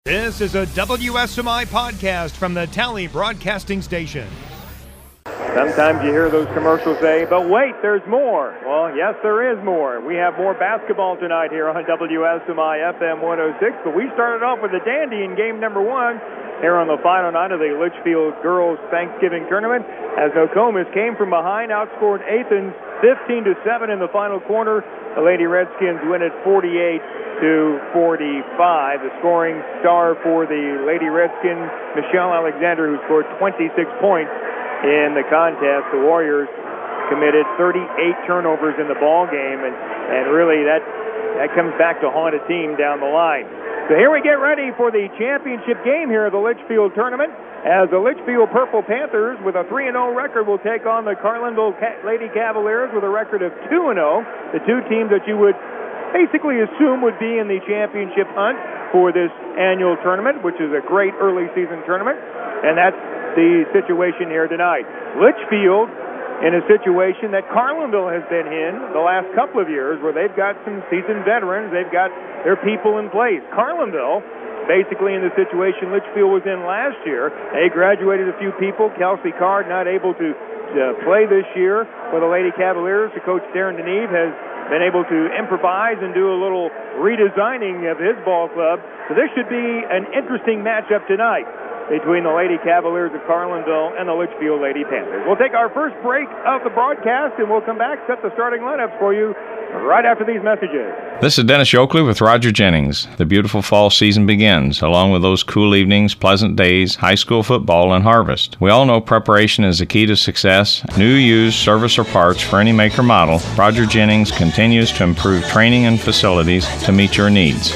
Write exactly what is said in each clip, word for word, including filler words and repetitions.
This is a W S M I podcast from the Tally Broadcasting Station. Sometimes you hear those commercials say, but wait, there's more. Well, yes, there is more. We have more basketball tonight here on W S M I F M one oh six, but we started off with a dandy in game number one here on the final night of the Litchfield Girls Thanksgiving Tournament as Nokomis came from behind, outscored Athens fifteen to seven in the final quarter. The Lady Redskins win it forty-eight to forty-five. The scoring star for the Lady Redskins, Michelle Alexander, who scored twenty-six points in the contest. The Warriors committed thirty-eight turnovers in the ball game, and, and really that, that comes back to haunt a team down the line. So here we get ready for the championship game here at the Litchfield Tournament as the Litchfield Purple Panthers with a three and oh record will take on the Carlinville Lady Cavaliers with a record of two and oh, the two teams that you would basically assume would be in the championship hunt for this annual tournament, which is a great early season tournament, and that's the situation here tonight. Litchfield in a situation that Carlinville has been in the last couple of years where they've got some seasoned veterans, they've got their people in place. Carlinville basically in the situation Litchfield was in last year. They graduated a few people. Kelsey Card not able to uh, play this year for the Lady Cavaliers. The coach Darren Deneve has been able to improvise and do a little redesigning of his ball club. So this should be an interesting matchup tonight between the Lady Cavaliers of Carlinville and the Litchfield Lady Panthers. We'll take our first break of the broadcast, and we'll come back, set the starting lineups for you right after these messages. This is Dennis Yoakley with Roger Jennings. The beautiful fall season begins, along with those cool evenings, pleasant days, high school football, and harvest. We all know preparation is the key to success. New, used, service, or parts for any make or model, Roger Jennings continues to improve training and facilities to meet your needs.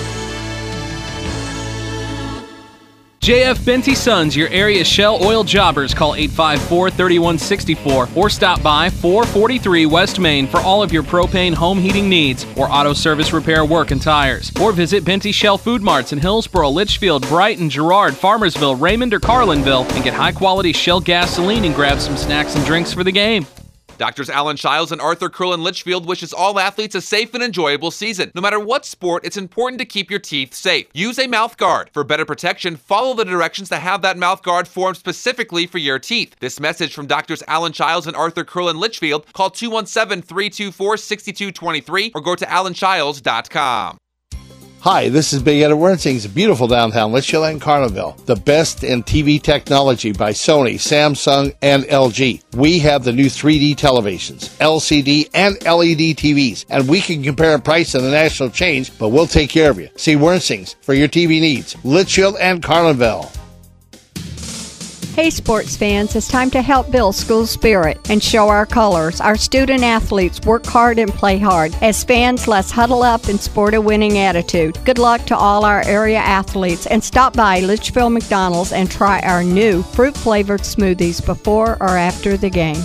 J F Benty Sons, your area Shell Oil jobbers. Call eight five four, three one six four or stop by four forty-three West Main for all of your propane home heating needs or auto service repair work and tires. Or visit Benty Shell Food Marts in Hillsboro, Litchfield, Brighton, Girard, Farmersville, Raymond, or Carlinville and get high-quality Shell gasoline and grab some snacks and drinks for the game. Doctors Alan Shiles and Arthur Curl in Litchfield wishes all athletes a safe and enjoyable season. No matter what sport, it's important to keep your teeth safe. Use a mouth guard. For better protection, follow the directions to have that mouth guard formed specifically for your teeth. This message from Doctors Alan Shiles and Arthur Curl in Litchfield. Call two one seven, three two four, six two two three or go to alan shiles dot com. Hi, this is Big Ed Wernsing's beautiful downtown Litchfield and Carlinville. The best in T V technology by Sony, Samsung, and L G. We have the new three D televisions, L C D and L E D T Vs, and we can compare price in the national chains, but we'll take care of you. See Wernsing's for your T V needs. Litchfield and Carlinville. Hey sports fans, it's time to help build school spirit and show our colors. Our student athletes work hard and play hard. As fans, let's huddle up and sport a winning attitude. Good luck to all our area athletes and stop by Litchfield McDonald's and try our new fruit-flavored smoothies before or after the game.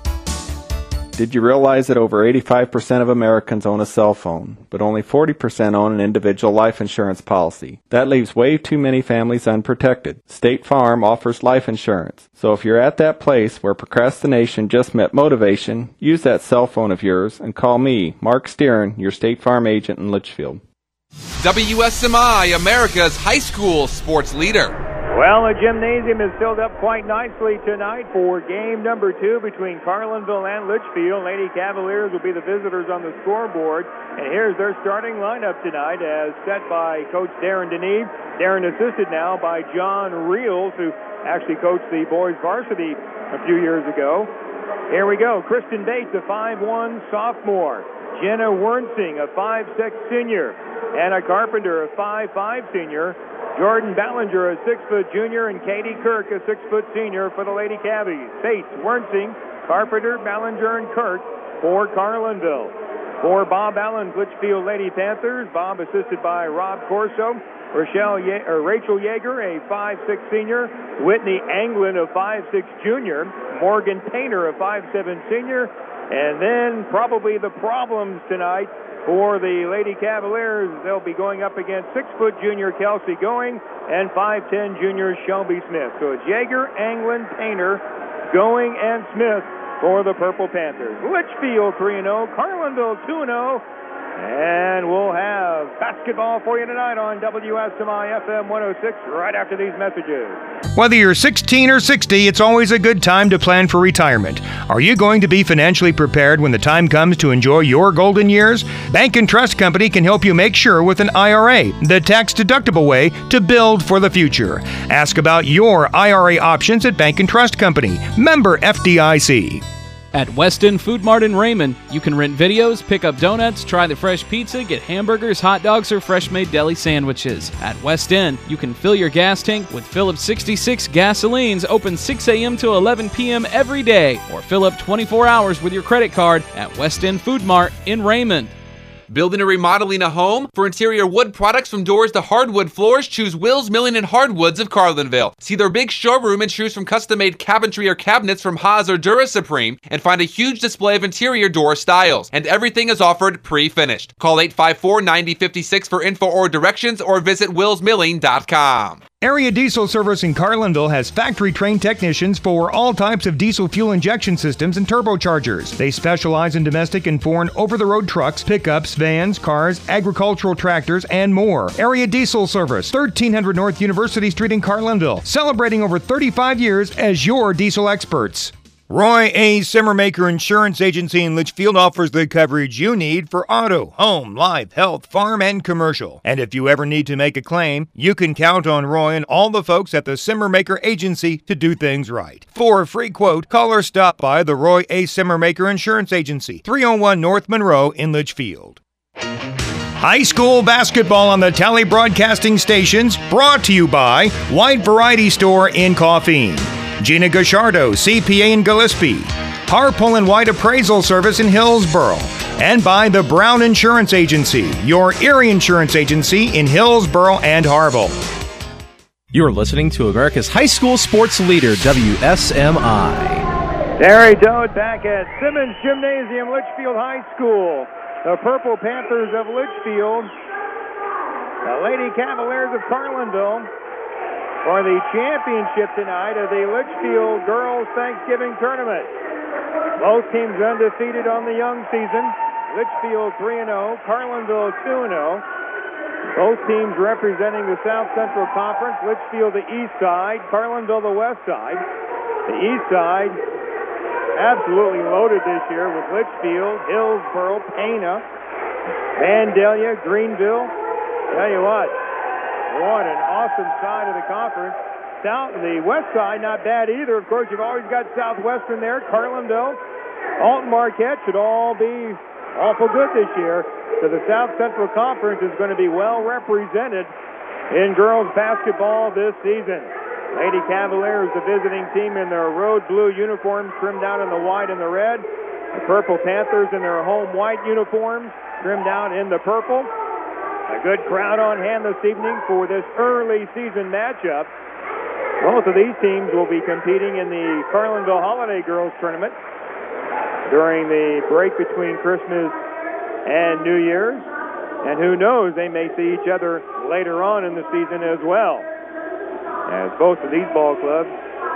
Did you realize that over eighty-five percent of Americans own a cell phone, but only forty percent own an individual life insurance policy? That leaves way too many families unprotected. State Farm offers life insurance. So if you're at that place where procrastination just met motivation, use that cell phone of yours and call me, Mark Steeren, your State Farm agent in Litchfield. W S M I, America's high school sports leader. Well, the gymnasium is filled up quite nicely tonight for game number two between Carlinville and Litchfield. Lady Cavaliers will be the visitors on the scoreboard. And here's their starting lineup tonight as set by Coach Darren Deneve. Darren assisted now by John Reels, who actually coached the boys varsity a few years ago. Here we go. Kristen Bates, a five one sophomore. Jenna Wernsing, a five six senior. Anna Carpenter, a five five senior. Jordan Ballinger, a six-foot junior, and Katie Kirk, a six-foot senior for the Lady Cavies. Bates, Wernsing, Carpenter, Ballinger, and Kirk for Carlinville. For Bob Allen's Litchfield Lady Panthers, Bob assisted by Rob Corso, Rochelle Ye- or Rachel Yeager, a five six senior, Whitney Anglin, a five six junior, Morgan Painter, a five seven senior, and then probably the problems tonight for the Lady Cavaliers. They'll be going up against six-foot junior Kelsey Going and five ten junior Shelby Smith. So it's Yeager, Anglin, Painter, Going, and Smith for the Purple Panthers. Litchfield three and oh, Carlinville two and oh. And we'll have basketball for you tonight on W S M I F M one oh six right after these messages. Whether you're sixteen or sixty, it's always a good time to plan for retirement. Are you going to be financially prepared when the time comes to enjoy your golden years? Bank and Trust Company can help you make sure with an I R A, the tax-deductible way to build for the future. Ask about your I R A options at Bank and Trust Company. Member F D I C. At West End Food Mart in Raymond, you can rent videos, pick up donuts, try the fresh pizza, get hamburgers, hot dogs, or fresh-made deli sandwiches. At West End, you can fill your gas tank with Phillips sixty-six gasolines, open six a.m. to eleven p.m. every day, or fill up twenty-four hours with your credit card at West End Food Mart in Raymond. Building or remodeling a home? For interior wood products from doors to hardwood floors, choose Wills Milling and Hardwoods of Carlinville. See their big showroom and choose from custom-made cabinetry or cabinets from Haas or Dura Supreme, and find a huge display of interior door styles. And everything is offered pre-finished. Call eight five four, nine oh five six for info or directions, or visit wills milling dot com. Area Diesel Service in Carlinville has factory-trained technicians for all types of diesel fuel injection systems and turbochargers. They specialize in domestic and foreign over-the-road trucks, pickups, vans, cars, agricultural tractors, and more. Area Diesel Service, thirteen hundred North University Street in Carlinville, celebrating over thirty-five years as your diesel experts. Roy A. Simmermaker Insurance Agency in Litchfield offers the coverage you need for auto, home, life, health, farm, and commercial. And if you ever need to make a claim, you can count on Roy and all the folks at the Simmermaker Agency to do things right. For a free quote, call or stop by the Roy A. Simmermaker Insurance Agency, three oh one North Monroe in Litchfield. High school basketball on the Tally Broadcasting Stations, brought to you by Wide Variety Store in Coffeen, Gina Gachardo, C P A in Gillespie, Harpole and White Appraisal Service in Hillsboro, and by the Brown Insurance Agency, your Erie Insurance Agency in Hillsboro and Harville. You're listening to America's high school sports leader, W S M I. Terry Dodd back at Simmons Gymnasium, Litchfield High School. The Purple Panthers of Litchfield, the Lady Cavaliers of Carlinville, for the championship tonight of the Litchfield Girls Thanksgiving Tournament. Both teams undefeated on the young season. Litchfield three and oh, Carlinville two and oh. Both teams representing the South Central Conference. Litchfield the east side, Carlinville the west side. The east side absolutely loaded this year with Litchfield, Hillsboro, Pana, Vandalia, Greenville. Tell you what, what an awesome side of the conference. South, the west side, not bad either. Of course, you've always got Southwestern there, Carlinville, Alton Marquette should all be awful good this year. So the South Central Conference is going to be well represented in girls basketball this season. Lady Cavaliers, the visiting team, in their road blue uniforms trimmed out in the white and the red. The Purple Panthers in their home white uniforms trimmed out in the purple. A good crowd on hand this evening for this early season matchup. Both of these teams will be competing in the Carlinville Holiday Girls Tournament during the break between Christmas and New Year's. And who knows, they may see each other later on in the season as well, as both of these ball clubs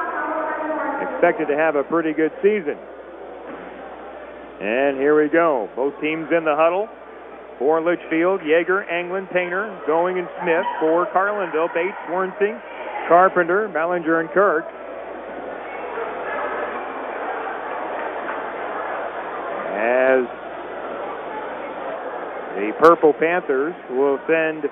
expected to have a pretty good season. And here we go. Both teams in the huddle. For Litchfield, Yeager, Anglin, Painter, Going, and Smith. For Carlinville, Bates, Wernsing, Carpenter, Ballinger, and Kirk. As the Purple Panthers will send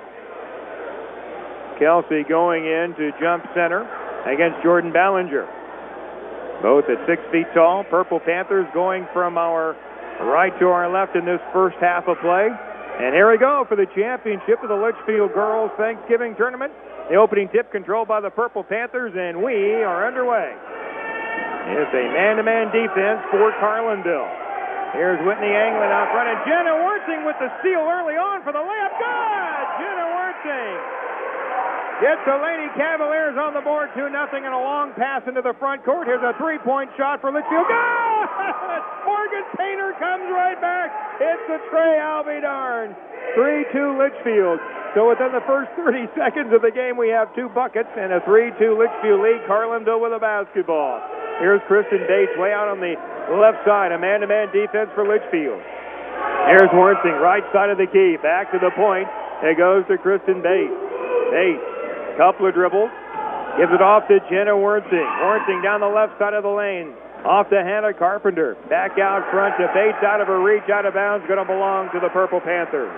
Kelsey Going in to jump center against Jordan Ballinger. Both at six feet tall. Purple Panthers going from our right to our left in this first half of play. And here we go for the championship of the Litchfield Girls Thanksgiving Tournament. The opening tip controlled by the Purple Panthers, and we are underway. It's a man-to-man defense for Carlinville. Here's Whitney Anglin out front, and Jenna Wernsing with the steal early on for the layup. Good! Jenna Wernsing gets the Lady Cavaliers on the board, two nothing, and a long pass into the front court. Here's a three-point shot for Litchfield. Good! Morgan Painter comes right back. It's the Trey Albidarn. three two Litchfield. So within the first thirty seconds of the game, we have two buckets and a three two Litchfield lead. Carlinville with a basketball. Here's Kristen Bates way out on the left side. A man-to-man defense for Litchfield. Here's Wernsing, right side of the key. Back to the point. It goes to Kristen Bates. Bates, couple of dribbles. Gives it off to Jenna Wernsing. Wernsing down the left side of the lane. Off to Hannah Carpenter. Back out front to Bates, out of her reach, out of bounds. Going to belong to the Purple Panthers.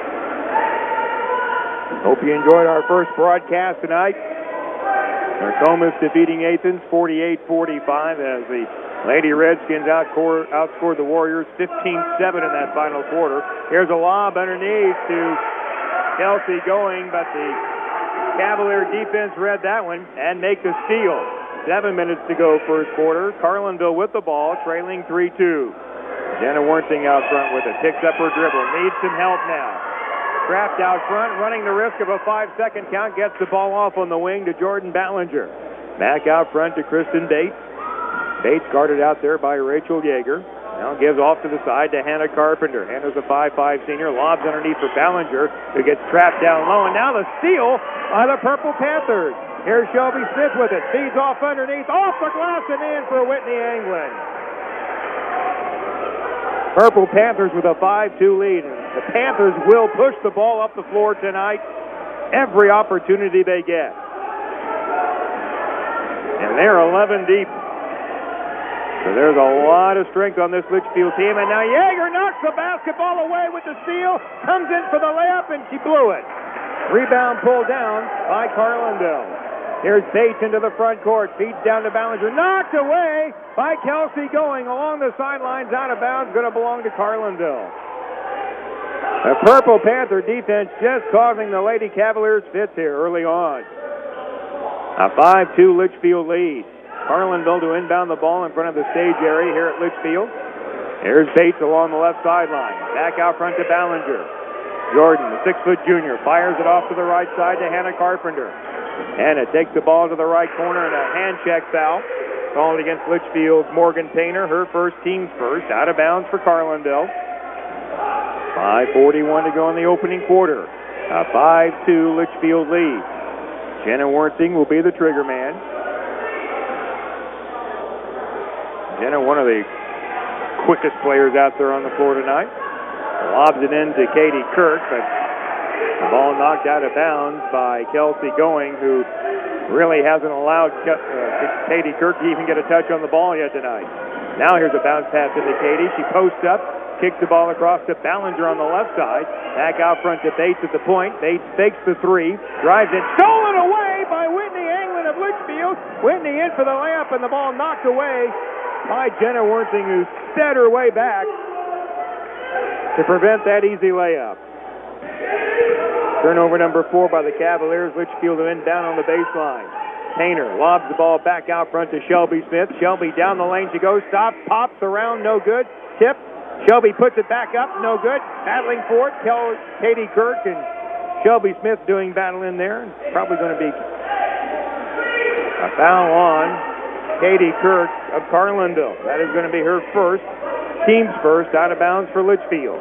Hope you enjoyed our first broadcast tonight. Nokomis defeating Athens forty-eight forty-five as the Lady Redskins outscored, outscored the Warriors fifteen seven in that final quarter. Here's a lob underneath to Kelsey Going, but the Cavalier defense read that one and make the steal. Seven minutes to go first quarter. Carlinville with the ball, trailing three two. Jenna Wernsing out front with it. Picks up her dribble. Needs some help now. Trapped out front, running the risk of a five-second count. Gets the ball off on the wing to Jordan Ballinger. Back out front to Kristen Bates. Bates guarded out there by Rachel Yeager. Now gives off to the side to Hannah Carpenter. Hannah's a five five senior. Lobs underneath for Ballinger, who gets trapped down low. And now the steal by the Purple Panthers. Here's Shelby Smith with it. Feeds off underneath, off the glass and in for Whitney Anglin. Purple Panthers with a five two lead. The Panthers will push the ball up the floor tonight every opportunity they get. And they're eleven deep. So there's a lot of strength on this Litchfield team. And now Yeager knocks the basketball away with the steal. Comes in for the layup, and she blew it. Rebound pulled down by Carlinville. Here's Bates into the front court. Feeds down to Ballinger. Knocked away by Kelsey Going along the sidelines, out of bounds. Going to belong to Carlinville. The Purple Panther defense just causing the Lady Cavaliers fits here early on. A five two Litchfield lead. Carlinville to inbound the ball in front of the stage area here at Litchfield. Here's Bates along the left sideline. Back out front to Ballinger. Jordan, the six-foot junior, fires it off to the right side to Hannah Carpenter. Hannah takes the ball to the right corner and a hand check foul called against Litchfield's Morgan Painter, her first, team's first. Out of bounds for Carlinville. five forty-one to go in the opening quarter. A five two Litchfield lead. Jenna Wernsing will be the trigger man. Jenna, one of the quickest players out there on the floor tonight. Lobs it in to Katie Kirk, but the ball knocked out of bounds by Kelsey Going, who really hasn't allowed uh, Katie Kirk to even get a touch on the ball yet tonight. Now here's a bounce pass into Katie. She posts up, kicks the ball across to Ballinger on the left side. Back out front to Bates at the point. Bates fakes the three, drives it, stolen away by Whitney Anglin of Litchfield. Whitney in for the layup, and the ball knocked away by Jenna Wernsing, who sped her way back to prevent that easy layup. Turnover number four by the Cavaliers. Litchfield in down on the baseline. Painter lobs the ball back out front to Shelby Smith. Shelby down the lane she goes, stops, pops around, no good. Tip. Shelby puts it back up, no good. Battling for it, Kel- Katie Kirk and Shelby Smith doing battle in there. Probably going to be a foul on Katie Kirk of Carlinville. That is going to be her first, team's first, out of bounds for Litchfield.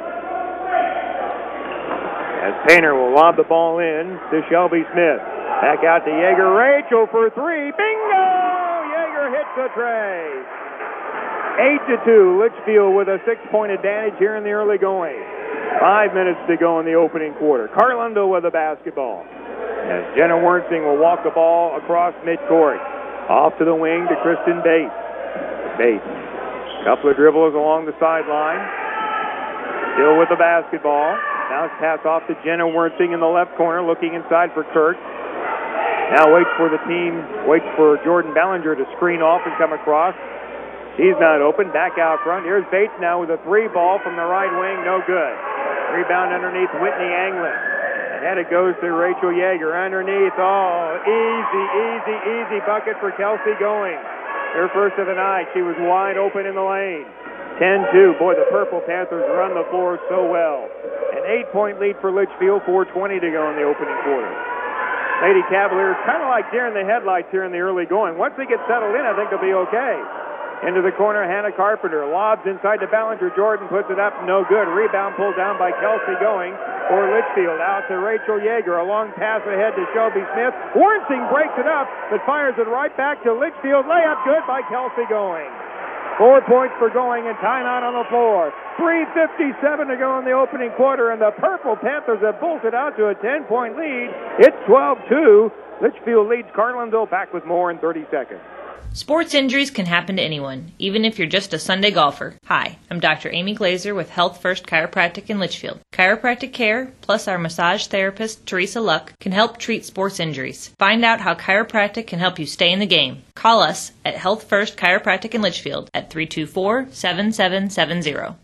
As Painter will lob the ball in to Shelby Smith. Back out to Yeager. Rachel for three. Bingo! Yeager hits the tray. Eight to two. Litchfield with a six-point advantage here in the early going. Five minutes to go in the opening quarter. Carlinville with the basketball. As Jenna Wernsing will walk the ball across midcourt. Off to the wing to Kristen Bates. Bates. Couple of dribbles along the sideline. Still with the basketball. Now it's pass off to Jenna Wernsing in the left corner, looking inside for Kirk. Now waits for the team, waits for Jordan Ballinger to screen off and come across. She's not open. Back out front. Here's Bates now with a three ball from the right wing. No good. Rebound underneath Whitney Anglin. And it goes to Rachel Yeager underneath. Oh, easy, easy, easy bucket for Kelsey Going. Her first of the night. She was wide open in the lane. ten two. Boy, the Purple Panthers run the floor so well. An eight-point lead for Litchfield. four twenty to go in the opening quarter. Lady Cavaliers kind of like deer in the headlights here in the early going. Once they get settled in, I think they'll be okay. Into the corner, Hannah Carpenter. Lobs inside to Ballinger. Jordan puts it up. No good. Rebound pulled down by Kelsey Going for Litchfield. Out to Rachel Yeager. A long pass ahead to Shelby Smith. Wernsing breaks it up, but fires it right back to Litchfield. Layup good by Kelsey Going. Four points for going and timeout on the floor. three fifty-seven to go in the opening quarter, and the Purple Panthers have bolted out to a ten-point lead. It's twelve two. Litchfield leads Carlinville. Back with more in thirty seconds. Sports injuries can happen to anyone, even if you're just a Sunday golfer. Hi, I'm Doctor Amy Glazer with Health First Chiropractic in Litchfield. Chiropractic care, plus our massage therapist, Teresa Luck, can help treat sports injuries. Find out how chiropractic can help you stay in the game. Call us at Health First Chiropractic in Litchfield at three two four, seven seven seven zero.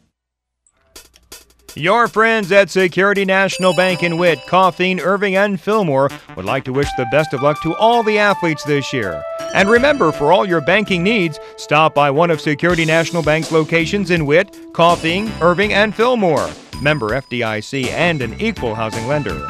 Your friends at Security National Bank in Witt, Coffeen, Irving, and Fillmore would like to wish the best of luck to all the athletes this year. And remember, for all your banking needs, stop by one of Security National Bank's locations in Witt, Coffeen, Irving, and Fillmore. Member F D I C and an equal housing lender.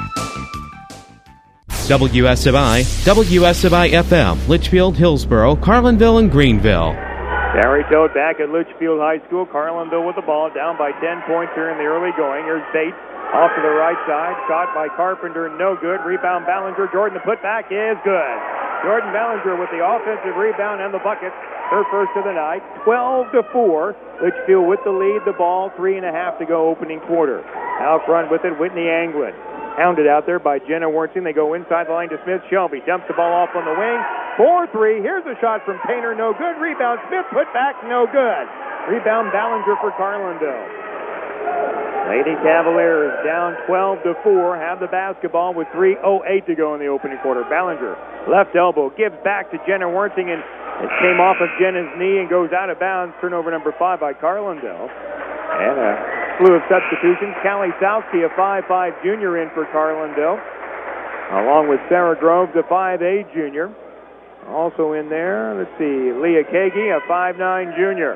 W S M I, W S M I F M, Litchfield, Hillsboro, Carlinville, and Greenville. Barry Toad back at Litchfield High School. Carlinville with the ball, down by ten points here in the early going. Here's Bates off to the right side, shot by Carpenter, no good. Rebound Ballinger. Jordan, the putback is good. Jordan Ballinger with the offensive rebound and the bucket, her first of the night. twelve to four. Litchfield with the lead, the ball, three and a half to go opening quarter. Out front with it, Whitney Anglin. Hounded out there by Jenna Wernsing. They go inside the line to Smith. Shelby dumps the ball off on the wing. four three. Here's a shot from Painter. No good. Rebound Smith. Put back. No good. Rebound Ballinger for Carlinville. Lady Cavaliers down twelve to four. Have the basketball with three oh eight to go in the opening quarter. Ballinger, left elbow, gives back to Jenna Wernsing, and it came off of Jenna's knee and goes out of bounds. Turnover number five by Carlinville. And a slew of substitutions. Callie Southkey, a five five junior, in for Carlinville, along with Sarah Groves, a five eight junior. Also in there, let's see, Leah Kagi, a five nine junior.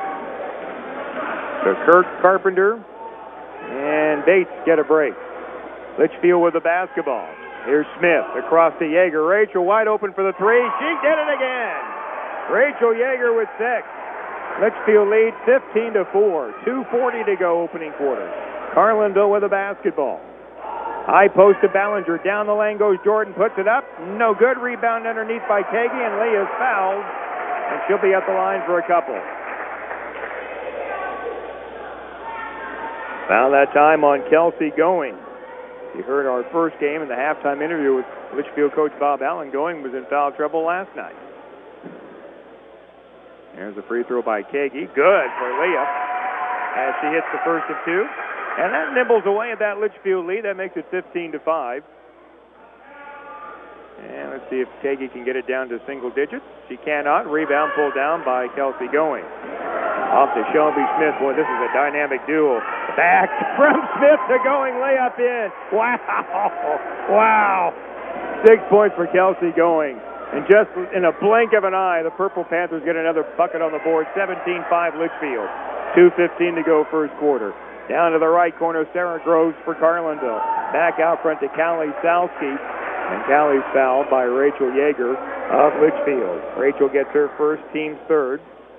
So Kirk, Carpenter, and Bates get a break. Litchfield with the basketball. Here's Smith across to Yeager. Rachel wide open for the three. She did it again. Rachel Yeager with six. Litchfield leads fifteen to four. two forty to go opening quarter. Carlinville with the basketball. High post to Ballinger. Down the lane goes Jordan. Puts it up. No good. Rebound underneath by Kagi, and Leah's fouled. And she'll be at the line for a couple. Foul that time on Kelsey Going. You heard our first game in the halftime interview with Litchfield coach Bob Allen. Going was in foul trouble last night. There's a free throw by Kagi. Good for Leah as she hits the first of two. And that nibbles away at that Litchfield lead. That makes it fifteen to five. And let's see if Kagi can get it down to single digits. She cannot. Rebound pulled down by Kelsey Going. Off to Shelby Smith. Boy, this is a dynamic duel. Back from Smith to Going. Layup in. Wow. Wow. Six points for Kelsey Going. And just in a blink of an eye, the Purple Panthers get another bucket on the board. seventeen five Litchfield. two fifteen to go first quarter. Down to the right corner, Sarah Groves for Carlinville. Back out front to Callie Salsky. And Callie's fouled by Rachel Yeager of Litchfield. Rachel gets her first, team's third.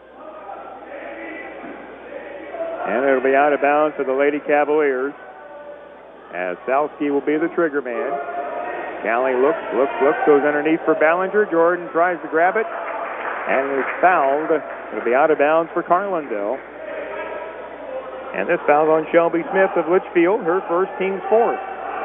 And it'll be out of bounds for the Lady Cavaliers, as Salsky will be the trigger man. Callie looks, looks, looks, goes underneath for Ballinger. Jordan tries to grab it and is fouled. It'll be out of bounds for Carlinville. And this foul on Shelby Smith of Litchfield, her first, team's fourth.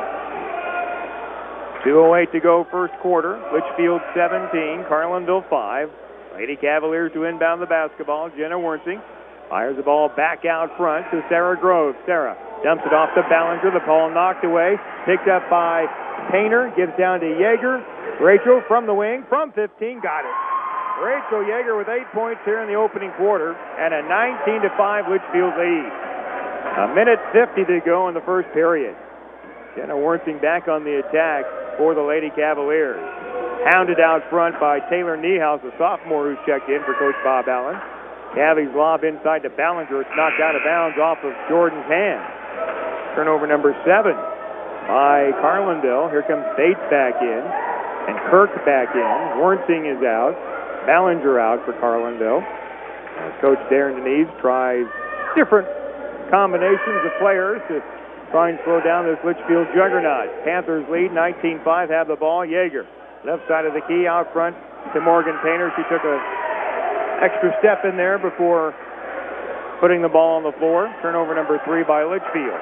two oh eight to go first quarter. Litchfield seventeen, Carlinville five. Lady Cavaliers to inbound the basketball. Jenna Wernsing fires the ball back out front to Sarah Groves. Sarah dumps it off to Ballinger. The ball knocked away. Picked up by Painter. Gives down to Yeager. Rachel from the wing. From fifteen. Got it. Rachel Yeager with eight points here in the opening quarter. And a nineteen to five Litchfield lead. A minute fifty to go in the first period. Jenna Wernsing back on the attack for the Lady Cavaliers. Hounded out front by Taylor Niehaus, a sophomore who's checked in for Coach Bob Allen. Cavie's lob inside to Ballinger. It's knocked out of bounds off of Jordan's hand. Turnover number seven by Carlinville. Here comes Bates back in, and Kirk back in. Wernsing is out. Ballinger out for Carlinville. As Coach Darren Denise tries different combinations of players to try and slow down this Litchfield juggernaut. Panthers lead nineteen five, have the ball. Yeager, left side of the key, out front to Morgan Painter. She took a extra step in there before putting the ball on the floor. Turnover number three by Litchfield.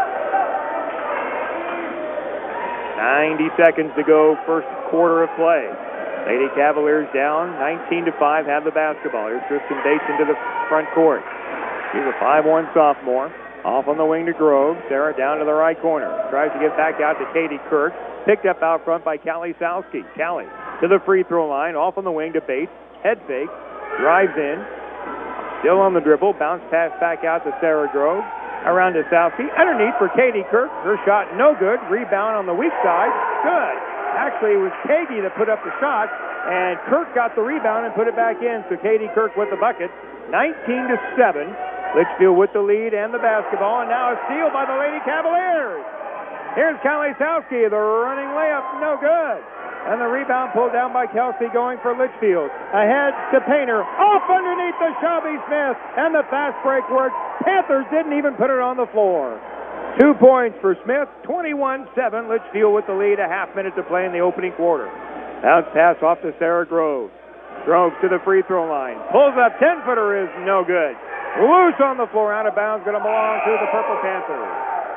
ninety seconds to go, first quarter of play. Lady Cavaliers down nineteen to five, have the basketball. Here's Kristen Bates into the front court. She's a five one sophomore. Off on the wing to Grove. Sarah down to the right corner. Tries to get back out to Katie Kirk. Picked up out front by Callie Sowski. Callie to the free throw line. Off on the wing to Bates. Head fake. Drives in. Still on the dribble. Bounce pass back out to Sarah Grove. Around to Sowski. Underneath for Katie Kirk. Her shot no good. Rebound on the weak side. Good. Actually, it was Kagi that put up the shot, and Kirk got the rebound and put it back in. So Katie Kirk with the bucket. nineteen to seven. Litchfield with the lead and the basketball, and now a steal by the Lady Cavaliers. Here's Callie Sowski, the running layup, no good. And the rebound pulled down by Kelsey going for Litchfield. Ahead to Painter, off underneath the Shelby Smith, and the fast break works. Panthers didn't even put it on the floor. Two points for Smith, twenty-one seven. Litchfield with the lead, a half minute to play in the opening quarter. Bounce pass off to Sarah Grove. Grove to the free throw line. Pulls up, ten-footer is no good. Loose on the floor, out of bounds, going to belong to the Purple Panthers.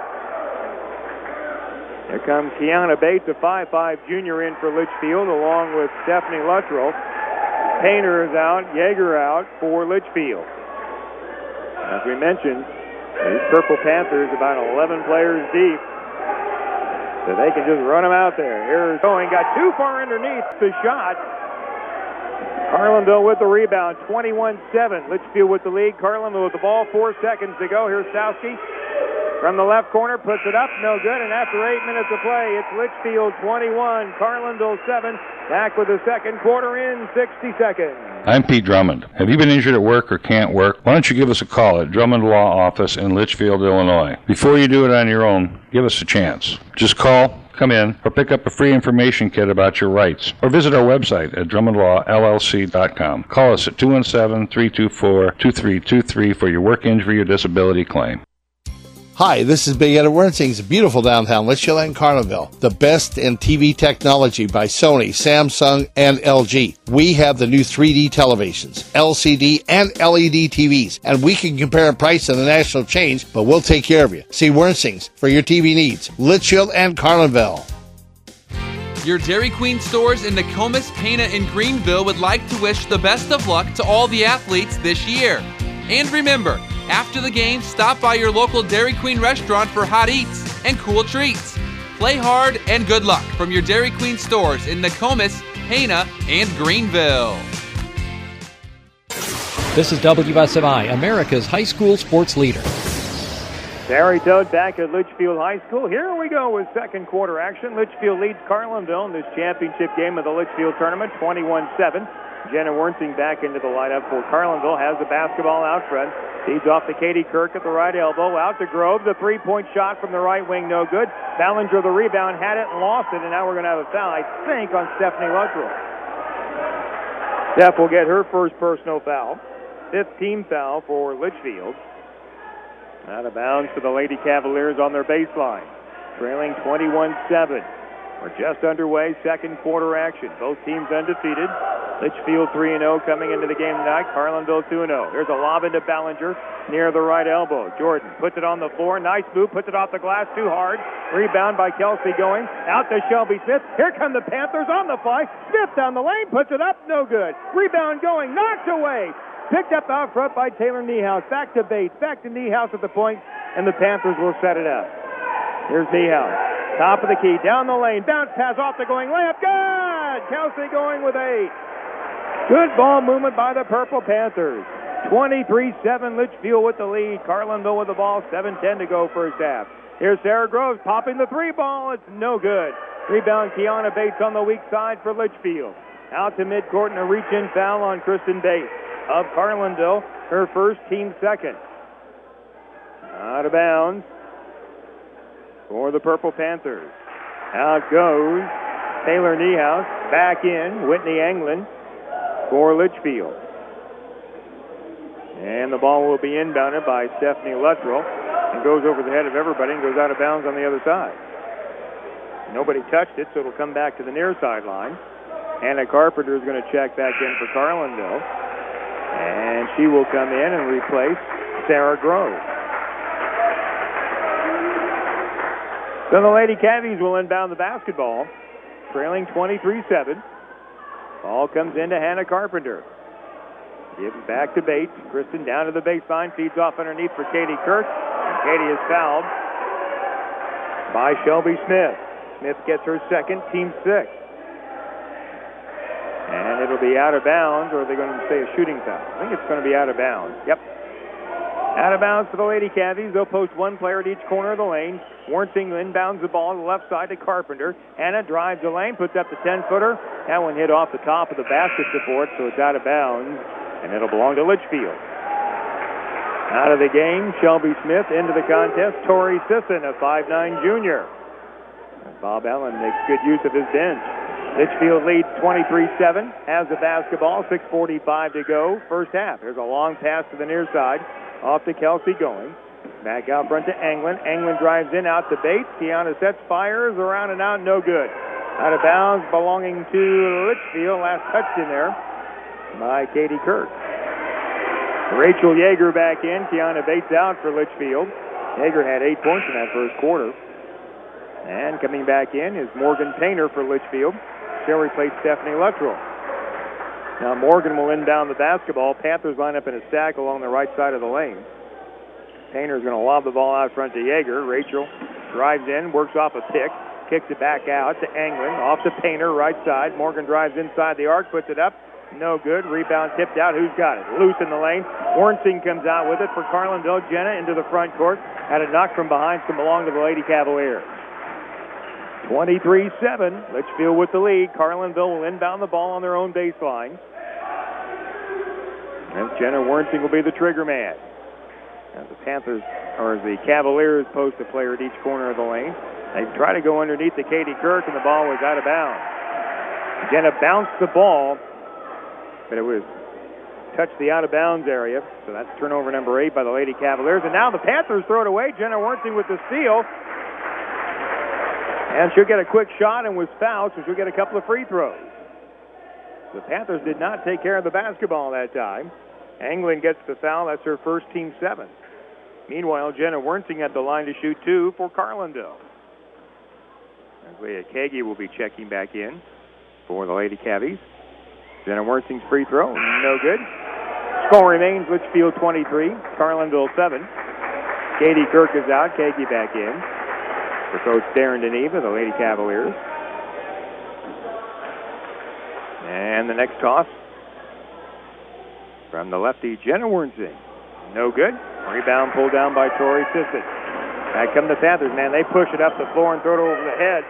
Here comes Kiana Bates, a five five junior in for Litchfield, along with Stephanie Luttrell. Painter is out, Yeager out for Litchfield. As we mentioned, these Purple Panthers about eleven players deep, so they can just run them out there. Here's going, got too far underneath the shot. Carlinville with the rebound, twenty-one seven. Litchfield with the lead. Carlinville with the ball, four seconds to go. Here's Sowski from the left corner, puts it up, no good. And after eight minutes of play, it's Litchfield twenty-one, Carlinville seven. Back with the second quarter in sixty seconds. I'm Pete Drummond. Have you been injured at work or can't work? Why don't you give us a call at Drummond Law Office in Litchfield, Illinois. Before you do it on your own, give us a chance. Just call, come in, or pick up a free information kit about your rights, or visit our website at drummond law l l c dot com. Call us at two one seven, three two four, two three two three for your work injury or disability claim. Hi, this is Big Ed Wernsing's beautiful downtown Litchfield and Carlinville. The best in T V technology by Sony, Samsung, and L G. We have the new three D televisions, L C D and L E D T Vs, and we can compare price to the national chains, but we'll take care of you. See Wernsing's for your T V needs. Litchfield and Carlinville. Your Dairy Queen stores in Nokomis, Pana, and Greenville would like to wish the best of luck to all the athletes this year. And remember, after the game, stop by your local Dairy Queen restaurant for hot eats and cool treats. Play hard and good luck from your Dairy Queen stores in Nokomis, Pana, and Greenville. This is W S M I, America's high school sports leader. Barry Toad back at Litchfield High School. Here we go with second quarter action. Litchfield leads Carlinville in this championship game of the Litchfield tournament, twenty-one seven. Jenna Wernsing back into the lineup for Carlinville. Has the basketball out front. Feeds off to Katie Kirk at the right elbow. Out to Grove. The three-point shot from the right wing, no good. Ballinger, the rebound, had it and lost it, and now we're going to have a foul, I think, on Stephanie Luttrell. Steph will get her first personal foul. Fifth team foul for Litchfield. Out of bounds for the Lady Cavaliers on their baseline. Trailing twenty-one seven. We're just underway, second quarter action. Both teams undefeated. Litchfield three and oh coming into the game tonight. Carlinville two and oh. Here's a lob into Ballinger near the right elbow. Jordan puts it on the floor. Nice move. Puts it off the glass too hard. Rebound by Kelsey going. Out to Shelby Smith. Here come the Panthers on the fly. Smith down the lane. Puts it up. No good. Rebound going. Knocked away. Picked up out front by Taylor Niehaus. Back to Bates. Back to Niehaus at the point. And the Panthers will set it up. Here's Niehaus. Top of the key, down the lane, bounce pass off the going layup, good! Kelsey going with eight. Good ball movement by the Purple Panthers. twenty-three seven, Litchfield with the lead. Carlinville with the ball, seven ten to go first half. Here's Sarah Groves popping the three ball, it's no good. Rebound, Kiana Bates on the weak side for Litchfield. Out to midcourt and a reach-in foul on Kristen Bates of Carlinville, her first, team second. Out of bounds for the Purple Panthers. Out goes Taylor Niehaus. Back in, Whitney Anglin for Litchfield. And the ball will be inbounded by Stephanie Luttrell and goes over the head of everybody and goes out of bounds on the other side. Nobody touched it, so it'll come back to the near sideline. Anna Carpenter is going to check back in for Carlinville. And she will come in and replace Sarah Grove. So the Lady Cavies will inbound the basketball, trailing twenty-three seven. Ball comes into Hannah Carpenter. Gives back to Bates. Kristen down to the baseline, feeds off underneath for Katie Kirk. And Katie is fouled by Shelby Smith. Smith gets her second, team six. And it'll be out of bounds, or are they going to say a shooting foul? I think it's going to be out of bounds. Yep. Out of bounds for the Lady Cavies. They'll post one player at each corner of the lane. Warrenting inbounds the ball to the left side to Carpenter. Hannah drives the lane, puts up the ten-footer. That one hit off the top of the basket support, so it's out of bounds, and it'll belong to Litchfield. Out of the game, Shelby Smith. Into the contest, Tori Sisson, a five nine junior. And Bob Allen makes good use of his bench. Litchfield leads twenty-three seven, has the basketball, six forty-five to go, first half. Here's a long pass to the near side, off to Kelsey Going. Back out front to Anglin. Anglin drives in, out to Bates. Tiana sets, fires, around and out, no good. Out of bounds, belonging to Litchfield. Last touched in there by Katie Kirk. Rachel Yeager back in. Tiana Bates out for Litchfield. Yeager had eight points in that first quarter. And coming back in is Morgan Painter for Litchfield. She'll replace Stephanie Luttrell. Now Morgan will inbound the basketball. Panthers line up in a stack along the right side of the lane. Painter's going to lob the ball out front to Yeager. Rachel drives in, works off a pick, kicks it back out to Anglin, off to Painter, right side. Morgan drives inside the arc, puts it up. No good. Rebound tipped out. Who's got it? Loose in the lane. Warnsing comes out with it for Carlinville. Jenna into the front court. Had a knock from behind, some belong to the Lady Cavaliers. twenty-three seven. Litchfield with the lead. Carlinville will inbound the ball on their own baseline. And Jenna Warnsing will be the trigger man. As the Panthers, or as the Cavaliers post a player at each corner of the lane. They try to go underneath the Katie Kirk, and the ball was out of bounds. Jenna bounced the ball, but it was touched the out-of-bounds area. So that's turnover number eight by the Lady Cavaliers. And now the Panthers throw it away. Jenna Warnsing with the steal. And she'll get a quick shot and was fouled, so she'll get a couple of free throws. The Panthers did not take care of the basketball that time. Anglin gets the foul. That's her first, team seven. Meanwhile, Jenna Warnsing at the line to shoot two for Carlinville. Leah Kagi will be checking back in for the Lady Cavies. Jenna Warnsing's free throw, no good. Score remains Litchfield twenty-three, Carlinville seven. Katie Kirk is out, Kagi back in for Coach Darren Deneva, the Lady Cavaliers. And the next toss from the lefty, Jenna Warnsing. No good. Rebound pulled down by Tori Sisson. Back come the Panthers, man. They push it up the floor and throw it over the head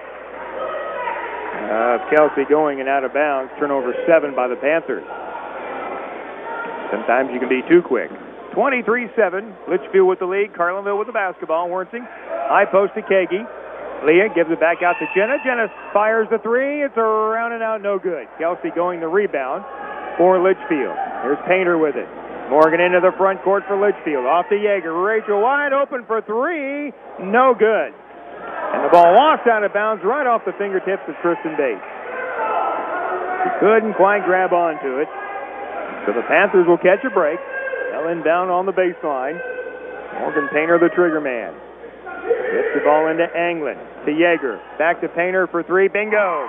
of uh, Kelsey Going and out of bounds. Turnover seven by the Panthers. Sometimes you can be too quick. twenty-three seven. Litchfield with the lead. Carlinville with the basketball. Warnsing. High post to Kagi. Leah gives it back out to Jenna. Jenna fires the three. It's around and out. No good. Kelsey Going the rebound for Litchfield. Here's Painter with it. Morgan into the front court for Litchfield. Off to Yeager. Rachel wide open for three. No good. And the ball lost out of bounds right off the fingertips of Kristen Bates. She couldn't quite grab onto it. So the Panthers will catch a break. They'll inbound on the baseline. Morgan Painter, the trigger man. Gets the ball into Anglin. To Yeager. Back to Painter for three. Bingo.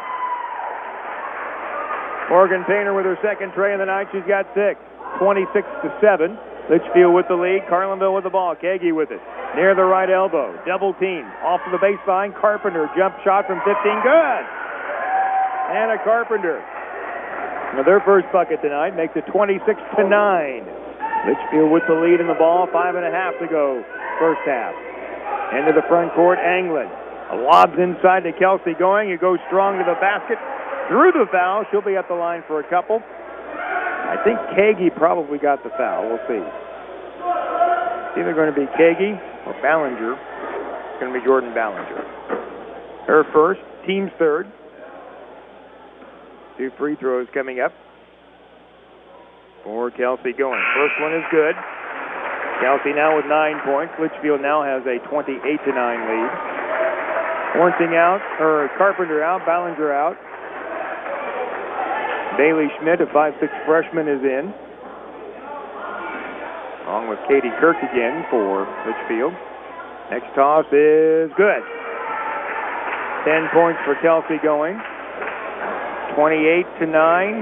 Morgan Painter with her second tray of the night. She's got six. twenty-six to seven. Litchfield with the lead. Carlinville with the ball. Kagi with it. Near the right elbow. Double team. Off to the baseline. Carpenter. Jump shot from fifteen. Good. Anna Carpenter. Now their first bucket tonight makes it twenty-six to nine. Litchfield with the lead in the ball. Five and a half to go. First half. Into the front court. Anglin. Lobs inside to Kelsey Going. It goes strong to the basket. Through the foul. She'll be at the line for a couple. I think Kagi probably got the foul. We'll see. It's either going to be Kagi or Ballinger. It's going to be Jordan Ballinger. Her first, team's third. Two free throws coming up for Kelsey Going. First one is good. Kelsey now with nine points. Litchfield now has a twenty-eight to nine lead. Warnsing out, or Carpenter out, Ballinger out. Bailey Schmidt, a five six freshman, is in. along with Katie Kirk again for Litchfield. Next toss is good. Ten points for Kelsey Going. twenty-eight to nine.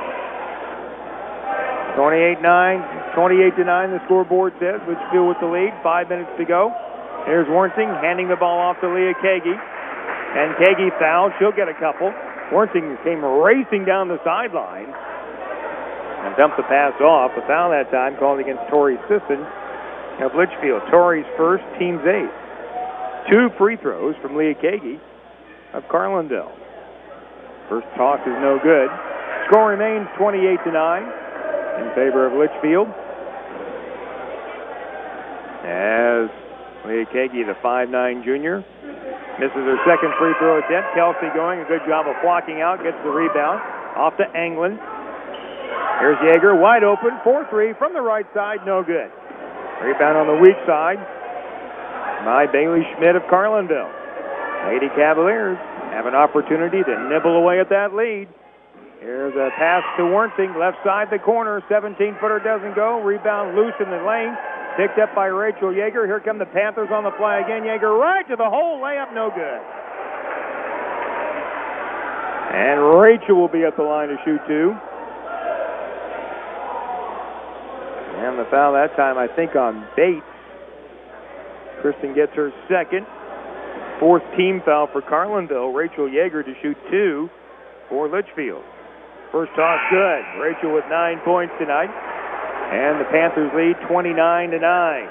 twenty-eight nine. twenty-eight to nine, the scoreboard says. Litchfield with the lead. Five minutes to go. Here's Wernsing handing the ball off to Leah Kagi. And Kagi fouled. She'll get a couple. Wernsing came racing down the sideline and dumped the pass off. A foul that time called against Tori Sisson of Litchfield. Tori's first, team's eighth. Two free throws from Leah Kagi of Carlindale. First toss is no good. Score remains twenty-eight to nine in favor of Litchfield. As Leah Kagi, the five nine junior, misses her second free throw attempt. Kelsey Going, a good job of blocking out, gets the rebound. Off to Anglin. Here's Yeager, wide open, four three from the right side, no good. Rebound on the weak side by Bailey Schmidt of Carlinville. Lady Cavaliers have an opportunity to nibble away at that lead. Here's a pass to Wernsing, left side the corner, seventeen-footer doesn't go. Rebound loose in the lane, picked up by Rachel Yeager. Here come the Panthers on the play again. Yeager right to the hole, layup no good. And Rachel will be at the line to shoot two. And the foul that time, I think, on Bates. Kristen gets her second. Fourth team foul for Carlinville. Rachel Yeager to shoot two for Litchfield. First toss good. Rachel with nine points tonight. And the Panthers lead twenty-nine to nine.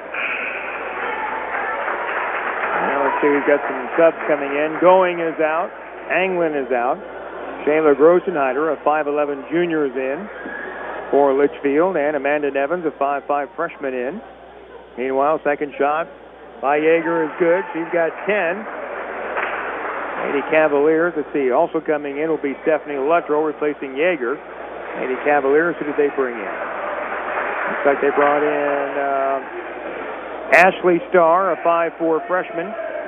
Now let's see, we've got some subs coming in. Going is out. Anglin is out. Shayla Grossenheider, a five eleven junior, is in for Litchfield, and Amanda Nevins, a five five freshman, in. Meanwhile, second shot by Yeager is good. She's got ten. Lady Cavaliers, let's see, also coming in will be Stephanie Luttrow replacing Yeager. Lady Cavaliers, who did they bring in? Looks like they brought in uh, Ashley Starr, a five four freshman,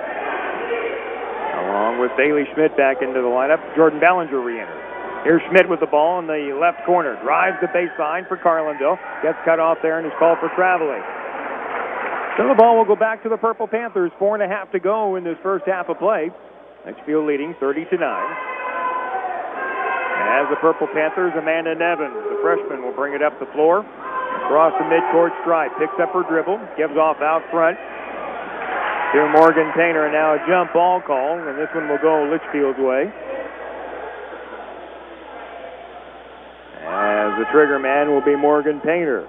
along with Bailey Schmidt back into the lineup. Jordan Ballinger re-enters. Here's Schmidt with the ball in the left corner. Drives the baseline for Carlinville. Gets cut off there and is called for traveling. So the ball will go back to the Purple Panthers. Four and a half to go in this first half of play. Litchfield leading thirty to nine. As the Purple Panthers, Amanda Nevins, the freshman, will bring it up the floor. Across the midcourt stripe. Picks up her dribble. Gives off out front to Morgan Painter. And now a jump ball call. And this one will go Litchfield's way. As the trigger man will be Morgan Painter.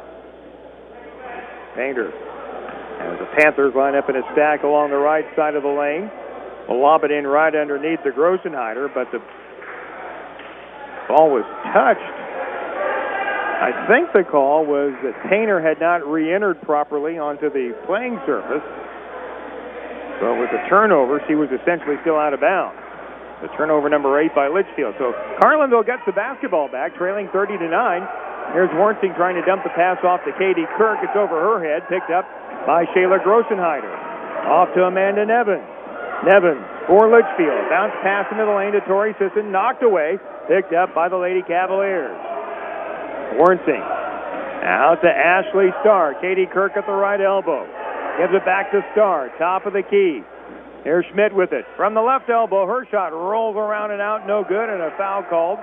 Painter. As the Panthers line up in a stack along the right side of the lane. Will lob it in right underneath the Grossenheider, but the ball was touched. I think the call was that Painter had not re-entered properly onto the playing surface. So with the turnover, she was essentially still out of bounds. The turnover number eight by Litchfield. So Carlinville gets the basketball back, trailing thirty to nine. Here's Wernsing trying to dump the pass off to Katie Kirk. It's over her head, picked up by Shayla Grossenheider. Off to Amanda Nevins. Nevins for Litchfield. Bounce pass into the lane to Tori Sisson. Knocked away. Picked up by the Lady Cavaliers. Wernsing out to Ashley Starr. Katie Kirk at the right elbow. Gives it back to Starr. Top of the key. Here's Schmidt with it. From the left elbow, her shot rolls around and out. No good, and a foul called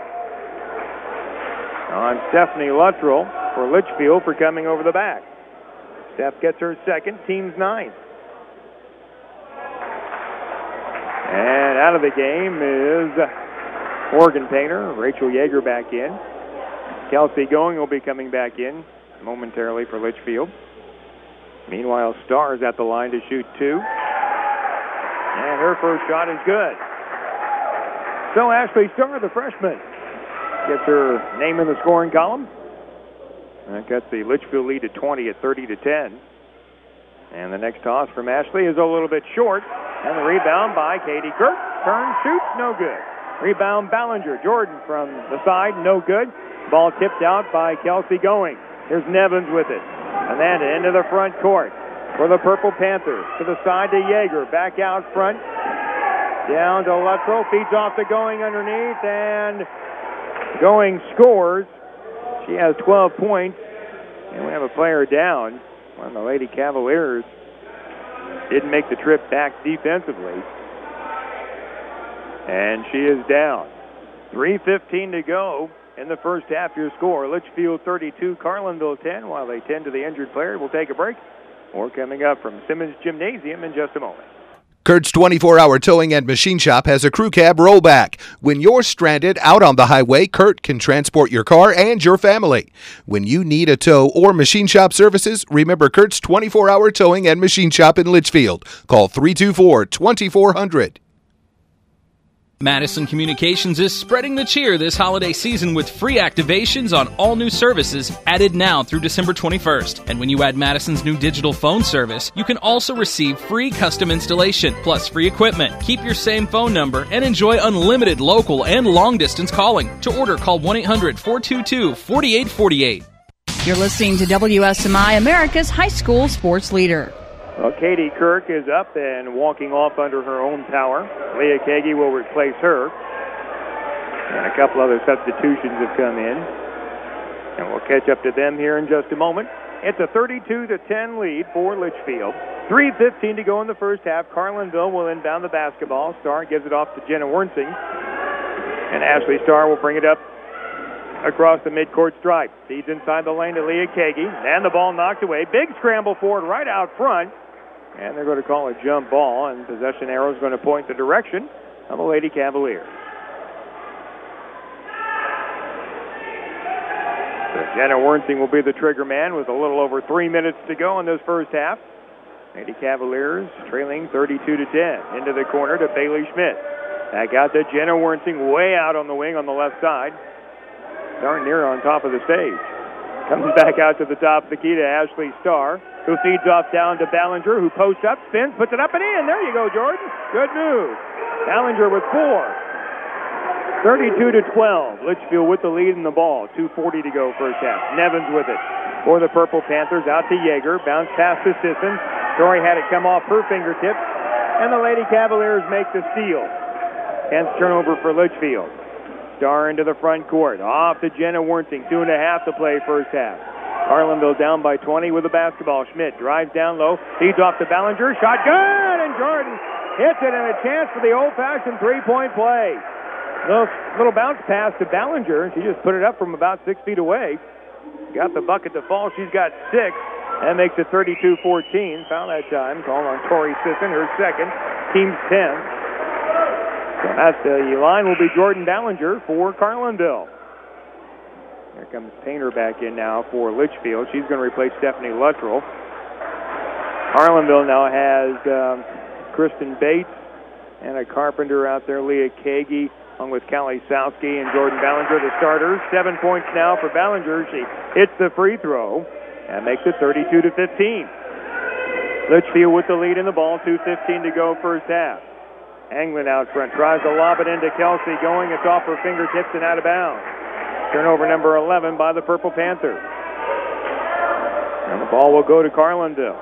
on Stephanie Luttrell for Litchfield for coming over the back. Steph gets her second. Team's ninth. And out of the game is Morgan Painter. Rachel Yeager back in. Kelsey Going will be coming back in momentarily for Litchfield. Meanwhile, Starr is at the line to shoot two. And her first shot is good. So Ashley Starr, the freshman, gets her name in the scoring column. That cuts the Litchfield lead to twenty at thirty to ten. And the next toss from Ashley is a little bit short. And the rebound by Katie Kirk. Turn, shoots, no good. Rebound Ballinger. Jordan from the side, no good. Ball tipped out by Kelsey Going. Here's Nevins with it. And then into the front court for the Purple Panthers. To the side to Yeager. Back out front. Down to Luttrell. Feeds off to Going underneath. And Going scores. She has twelve points. And we have a player down. One of the Lady Cavaliers didn't make the trip back defensively. And she is down. three fifteen to go in the first half. Your score, Litchfield thirty-two, Carlinville ten. While they tend to the injured player, we'll take a break. More coming up from Simmons Gymnasium in just a moment. Kurt's twenty-four hour Towing and Machine Shop has a crew cab rollback. When you're stranded out on the highway, Kurt can transport your car and your family. When you need a tow or machine shop services, remember Kurt's twenty-four hour Towing and Machine Shop in Litchfield. Call three two four, two four zero zero. Madison Communications is spreading the cheer this holiday season with free activations on all new services added now through December twenty-first. And when you add Madison's new digital phone service, you can also receive free custom installation, plus free equipment. Keep your same phone number and enjoy unlimited local and long-distance calling. To order, call one eight hundred, four two two, four eight four eight. You're listening to W S M I, America's high school sports leader. Well, Katie Kirk is up and walking off under her own power. Leah Kagi will replace her. And a couple other substitutions have come in. And we'll catch up to them here in just a moment. It's a thirty-two to ten lead for Litchfield. three fifteen to go in the first half. Carlinville will inbound the basketball. Starr gives it off to Jenna Wernsing. And Ashley Starr will bring it up across the midcourt stripe. Feeds inside the lane to Leah Kagi. And the ball knocked away. Big scramble forward right out front. And they're going to call a jump ball, and possession arrow is going to point the direction of the Lady Cavaliers. So Jenna Wernsing will be the trigger man with a little over three minutes to go in this first half. Lady Cavaliers trailing thirty-two to ten. Into the corner to Bailey Schmidt. Back out to Jenna Wernsing, way out on the wing on the left side. Darn near on top of the stage. Comes back out to the top of the key to Ashley Starr, who feeds off down to Ballinger, who posts up, spins, puts it up and in. There you go, Jordan. Good move. Ballinger with four. thirty-two to twelve. Litchfield with the lead in the ball. two forty to go first half. Nevins with it for the Purple Panthers. Out to Yeager. Bounce pass to Sisson. Story had it come off her fingertips. And the Lady Cavaliers make the steal. Hence turnover for Litchfield. Starr into the front court. Off to Jenna Wernsing. Two and a half to play first half. Carlinville down by twenty with the basketball. Schmidt drives down low. Feeds off to Ballinger. Shot good! And Jordan hits it, and a chance for the old-fashioned three-point play. Little, little bounce pass to Ballinger. She just put it up from about six feet away. Got the bucket to fall. She's got six. That makes it thirty-two fourteen. Foul that time. Call on Tori Sisson, her second. Team's tenth. So that's the line will be Jordan Ballinger for Carlinville. Here comes Painter back in now for Litchfield. She's going to replace Stephanie Luttrell. Carlinville now has um, Kristen Bates and a Carpenter out there, Leah Kagi, along with Callie Sowski and Jordan Ballinger, the starters. Seven points now for Ballinger. She hits the free throw and makes it thirty-two to fifteen. Litchfield with the lead in the ball, two fifteen to go first half. Anglin out front, tries to lob it into Kelsey, going, it's off her fingertips and out of bounds. Turnover number eleven by the Purple Panthers. And the ball will go to Carlinville.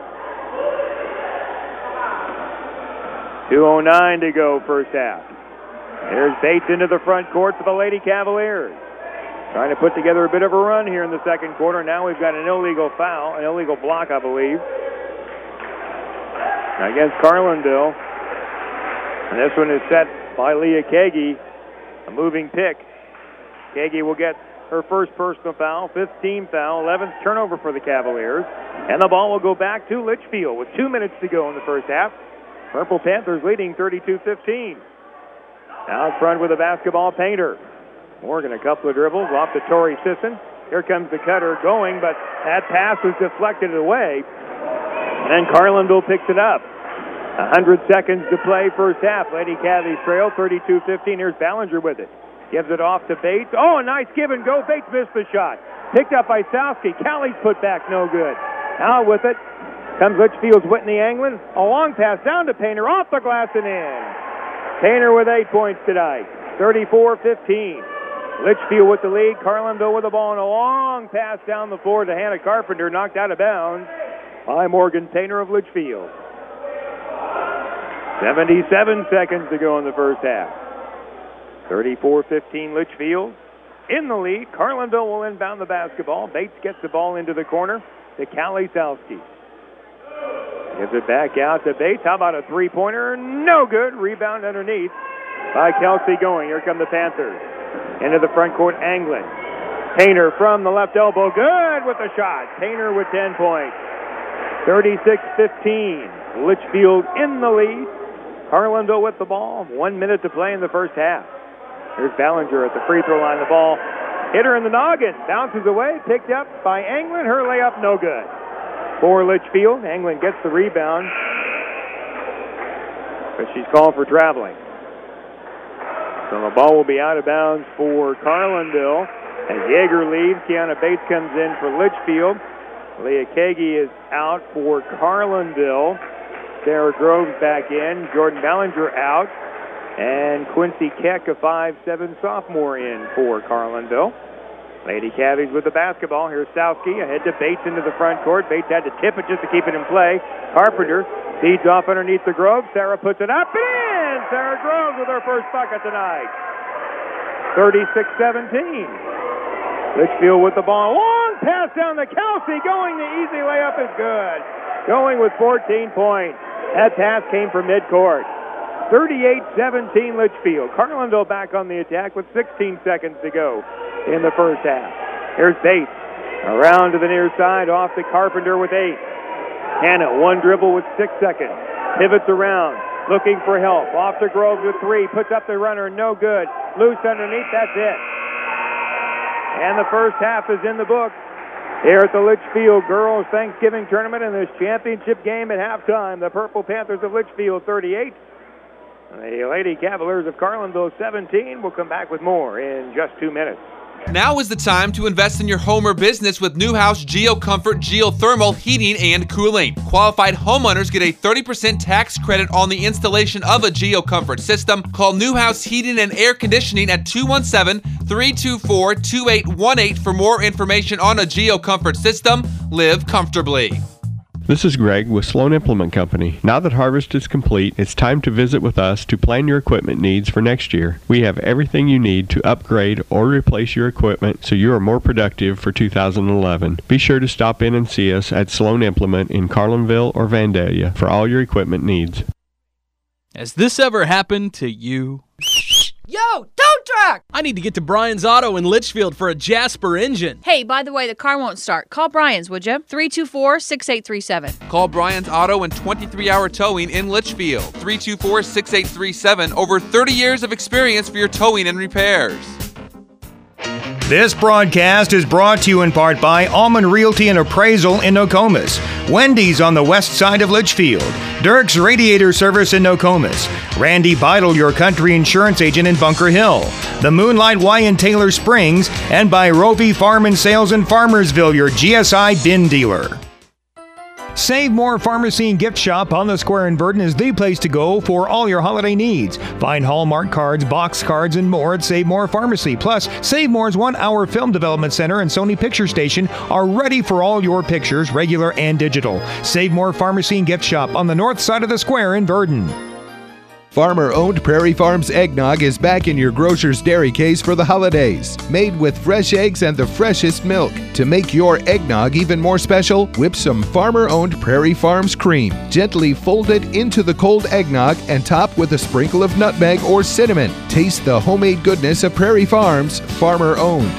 two oh nine to go first half. There's Bates into the front court for the Lady Cavaliers. Trying to put together a bit of a run here in the second quarter. Now we've got an illegal foul, an illegal block, I believe, against Carlinville. And this one is set by Leah Kagi, a moving pick. Kagi will get her first personal foul, fifth team foul, eleventh turnover for the Cavaliers. And the ball will go back to Litchfield with two minutes to go in the first half. Purple Panthers leading thirty-two fifteen. Out front with a basketball, Painter. Morgan a couple of dribbles off to Tori Sisson. Here comes the cutter going, but that pass was deflected away. And then Carlinville picks it up. one hundred seconds to play first half. Lady Cavies trail thirty-two fifteen. Here's Ballinger with it. Gives it off to Bates. Oh, a nice give and go. Bates missed the shot. Picked up by Sowski. Callie's put back, no good. Out with it comes Litchfield's Whitney Anglin. A long pass down to Painter. Off the glass and in. Painter with eight points tonight. thirty-four fifteen. Litchfield with the lead. Carlinville with the ball and a long pass down the floor to Hannah Carpenter. Knocked out of bounds by Morgan Painter of Litchfield. seventy-seven seconds to go in the first half. thirty-four fifteen Litchfield. in the lead. Carlinville will inbound the basketball. Bates gets the ball into the corner to Callie Sowski. Gives it back out to Bates. How about a three-pointer? No good. Rebound underneath by Kelsey Going. Here come the Panthers. Into the front court, Anglin. Painter from the left elbow. Good with the shot. Painter with ten points. thirty-six fifteen. Litchfield in the lead. Carlinville with the ball. One minute to play in the first half. Here's Ballinger at the free throw line. The ball hit her in the noggin. Bounces away. Picked up by Anglin. Her layup no good. For Litchfield, Anglin gets the rebound, but she's called for traveling. So the ball will be out of bounds for Carlinville. As Yeager leaves, Kiana Bates comes in for Litchfield. Leah Kagi is out for Carlinville. Sarah Groves back in. Jordan Ballinger out. And Quincy Keck, a five seven sophomore, in for Carlinville. Lady Cavies with the basketball. Here's Sowski ahead to Bates into the front court. Bates had to tip it just to keep it in play. Carpenter feeds off underneath the Groves. Sarah puts it up and in. Sarah Groves with her first bucket tonight. thirty-six seventeen. Litchfield with the ball. Long pass down to Kelsey. Going, the easy layup is good. Going with fourteen points. That pass came from midcourt. thirty-eight seventeen Litchfield. Carlinville back on the attack with sixteen seconds to go in the first half. Here's Bates. Around to the near side, off to Carpenter with eight. Hannah, one dribble with six seconds. Pivots around, looking for help. Off to Groves with three. Puts up the runner, no good. Loose underneath, that's it. And the first half is in the books. Here at the Litchfield Girls Thanksgiving Tournament in this championship game at halftime. The Purple Panthers of Litchfield thirty-eight. The Lady Cavaliers of Carlinville seventeen. We'll come back with more in just two minutes. Now is the time to invest in your home or business with Newhouse GeoComfort Geothermal Heating and Cooling. Qualified homeowners get a thirty percent tax credit on the installation of a GeoComfort system. Call Newhouse Heating and Air Conditioning at two one seven, three two four, two eight one eight for more information on a GeoComfort system. Live comfortably. This is Greg with Sloan Implement Company. Now that harvest is complete, it's time to visit with us to plan your equipment needs for next year. We have everything you need to upgrade or replace your equipment so you are more productive for two thousand eleven. Be sure to stop in and see us at Sloan Implement in Carlinville or Vandalia for all your equipment needs. Has this ever happened to you? Yo, tow truck! I need to get to Brian's Auto in Litchfield for a Jasper engine. Hey, by the way, the car won't start. Call Brian's, would you? three two four, six eight three seven. Call Brian's Auto and twenty-three hour towing in Litchfield. three two four, six eight three seven. Over thirty years of experience for your towing and repairs. This broadcast is brought to you in part by Almond Realty and Appraisal in Nokomis, Wendy's on the west side of Litchfield, Dirk's Radiator Service in Nokomis, Randy Beidel, your country insurance agent in Bunker Hill, the Moonlight Y in Taylor Springs, and by Rovi Farm and Sales in Farmersville, your G S I bin dealer. Save More Pharmacy and Gift Shop on the Square in Verdon is the place to go for all your holiday needs. Find Hallmark cards, box cards, and more at Save More Pharmacy. Plus, Save More's one-hour film development center and Sony Picture Station are ready for all your pictures, regular and digital. Save More Pharmacy and Gift Shop on the north side of the Square in Verdon. Farmer-owned Prairie Farms Eggnog is back in your grocer's dairy case for the holidays. Made with fresh eggs and the freshest milk. To make your eggnog even more special, whip some farmer-owned Prairie Farms cream. Gently fold it into the cold eggnog and top with a sprinkle of nutmeg or cinnamon. Taste the homemade goodness of Prairie Farms, farmer-owned.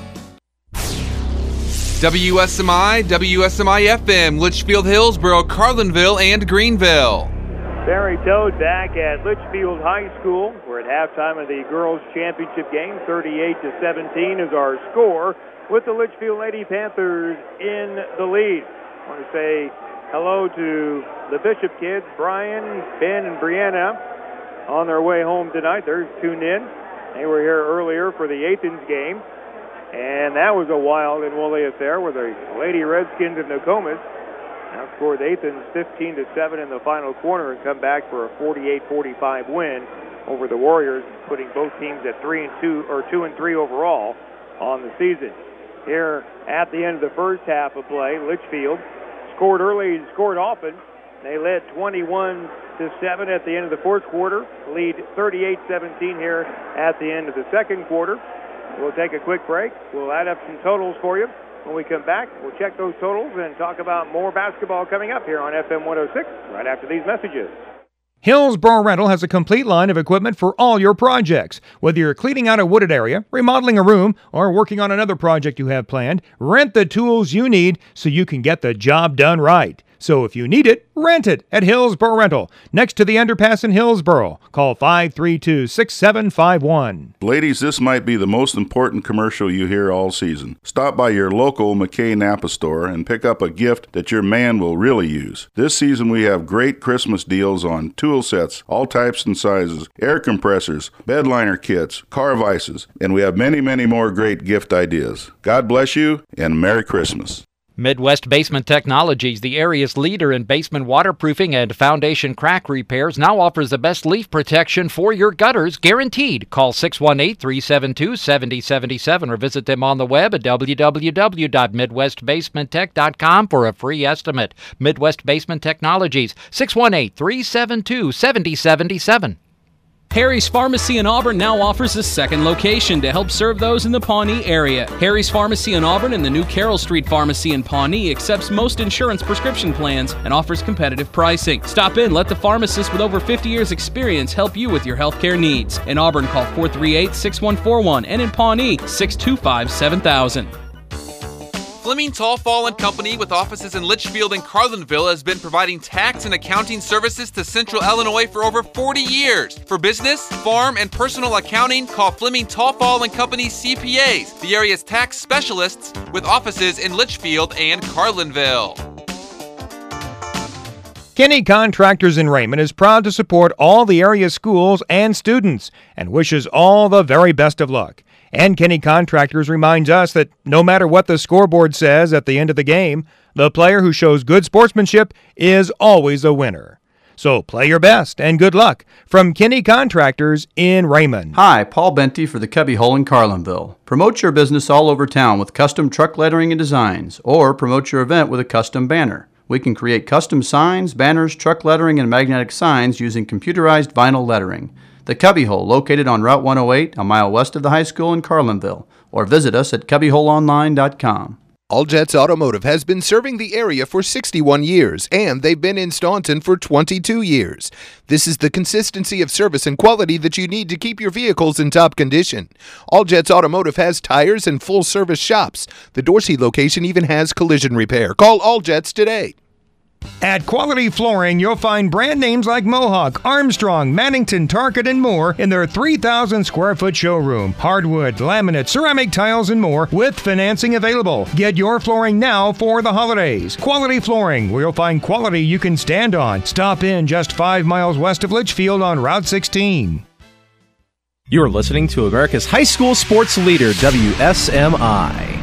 W S M I, W S M I F M, Litchfield, Hillsboro, Carlinville, and Greenville. Barry Toad back at Litchfield High School. We're at halftime of the girls' championship game. thirty-eight to seventeen is our score, with the Litchfield Lady Panthers in the lead. I want to say hello to the Bishop kids, Brian, Ben, and Brianna, on their way home tonight. They're tuned in. They were here earlier for the Athens game, and that was a wild and woolly affair where the Lady Redskins of Nokomis outscored Athens fifteen to seven in the final quarter and come back for a forty-eight forty-five win over the Warriors, putting both teams at three and two or two and three overall on the season. Here at the end of the first half of play, Litchfield scored early and scored often. They led twenty-one to seven at the end of the fourth quarter, lead thirty-eight seventeen here at the end of the second quarter. We'll take a quick break. We'll add up some totals for you. When we come back, we'll check those totals and talk about more basketball coming up here on F M one oh six right after these messages. Hillsboro Rental has a complete line of equipment for all your projects. Whether you're cleaning out a wooded area, remodeling a room, or working on another project you have planned, rent the tools you need so you can get the job done right. So if you need it, rent it at Hillsboro Rental, next to the underpass in Hillsboro. Call five three two, six seven five one. Ladies, this might be the most important commercial you hear all season. Stop by your local McKay Napa store and pick up a gift that your man will really use. This season we have great Christmas deals on tool sets, all types and sizes, air compressors, bed liner kits, car vices, and we have many, many more great gift ideas. God bless you and Merry Christmas. Midwest Basement Technologies, the area's leader in basement waterproofing and foundation crack repairs, now offers the best leaf protection for your gutters, guaranteed. Call six one eight, three seven two, seven zero seven seven or visit them on the web at w w w dot midwest basement tech dot com for a free estimate. Midwest Basement Technologies, six one eight, three seven two, seven zero seven seven. Harry's Pharmacy in Auburn now offers a second location to help serve those in the Pawnee area. Harry's Pharmacy in Auburn and the new Carroll Street Pharmacy in Pawnee accepts most insurance prescription plans and offers competitive pricing. Stop in, let the pharmacist with over fifty years experience help you with your healthcare needs. In Auburn, call four three eight, six one four one and in Pawnee, six two five, seven thousand. Fleming Tallfall and Company, with offices in Litchfield and Carlinville, has been providing tax and accounting services to Central Illinois for over forty years. For business, farm, and personal accounting, call Fleming Tallfall and Company C P As, the area's tax specialists, with offices in Litchfield and Carlinville. Kenny Contractors in Raymond is proud to support all the area schools and students and wishes all the very best of luck. And Kenny Contractors reminds us that no matter what the scoreboard says at the end of the game, the player who shows good sportsmanship is always a winner. So play your best and good luck from Kenny Contractors in Raymond. Hi, Paul Benty for the Cubby Hole in Carlinville. Promote your business all over town with custom truck lettering and designs, or promote your event with a custom banner. We can create custom signs, banners, truck lettering, and magnetic signs using computerized vinyl lettering. The Cubby Hole, located on Route one oh eight, a mile west of the high school in Carlinville, or visit us at cubby hole online dot com. All Jets Automotive has been serving the area for sixty-one years, and they've been in Staunton for twenty-two years. This is the consistency of service and quality that you need to keep your vehicles in top condition. All Jets Automotive has tires and full-service shops. The Dorsey location even has collision repair. Call All Jets today. At Quality Flooring, you'll find brand names like Mohawk, Armstrong, Mannington, Target, and more in their three thousand square foot showroom. Hardwood, laminate, ceramic tiles, and more with financing available. Get your flooring now for the holidays. Quality Flooring, where you'll find quality you can stand on. Stop in just five miles west of Litchfield on Route sixteen. You're listening to America's high school sports leader, W S M I.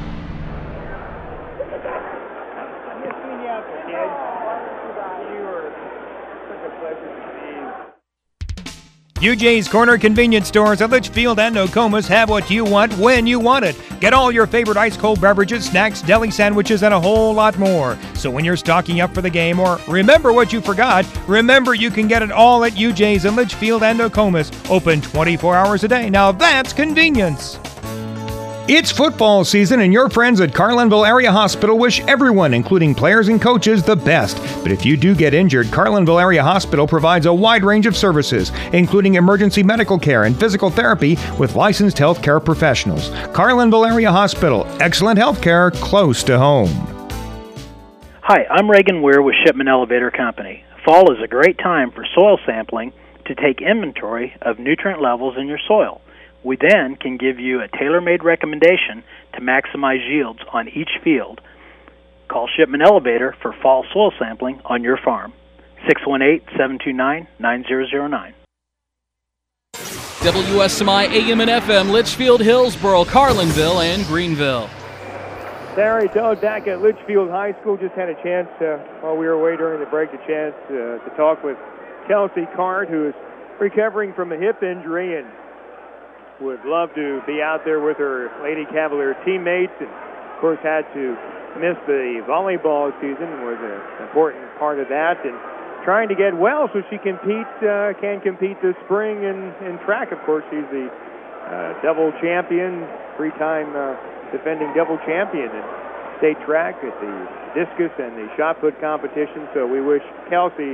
U J's Corner Convenience Stores at Litchfield and Nokomis have what you want when you want it. Get all your favorite ice-cold beverages, snacks, deli sandwiches, and a whole lot more. So when you're stocking up for the game or remember what you forgot, remember you can get it all at U J's in Litchfield and Nokomis. Open twenty-four hours a day. Now that's convenience. It's football season, and your friends at Carlinville Area Hospital wish everyone, including players and coaches, the best. But if you do get injured, Carlinville Area Hospital provides a wide range of services, including emergency medical care and physical therapy with licensed healthcare professionals. Carlinville Area Hospital, excellent healthcare close to home. Hi, I'm Reagan Weir with Shipman Elevator Company. Fall is a great time for soil sampling to take inventory of nutrient levels in your soil. We then can give you a tailor-made recommendation to maximize yields on each field. Call Shipman Elevator for fall soil sampling on your farm. six one eight, seven two nine, nine zero zero nine. W S M I A M and F M, Litchfield, Hillsboro, Carlinville, and Greenville. Larry Doug back at Litchfield High School. Just had a chance, uh, while we were away during the break, a chance uh, to talk with Kelsey Card, who is recovering from a hip injury and would love to be out there with her Lady Cavalier teammates, and of course had to miss the volleyball season, was an important part of that, and trying to get well so she compete, uh, can compete this spring in, in track. Of course, she's the uh, double champion, three-time uh, defending double champion in state track at the discus and the shot put competition. So we wish Kelsey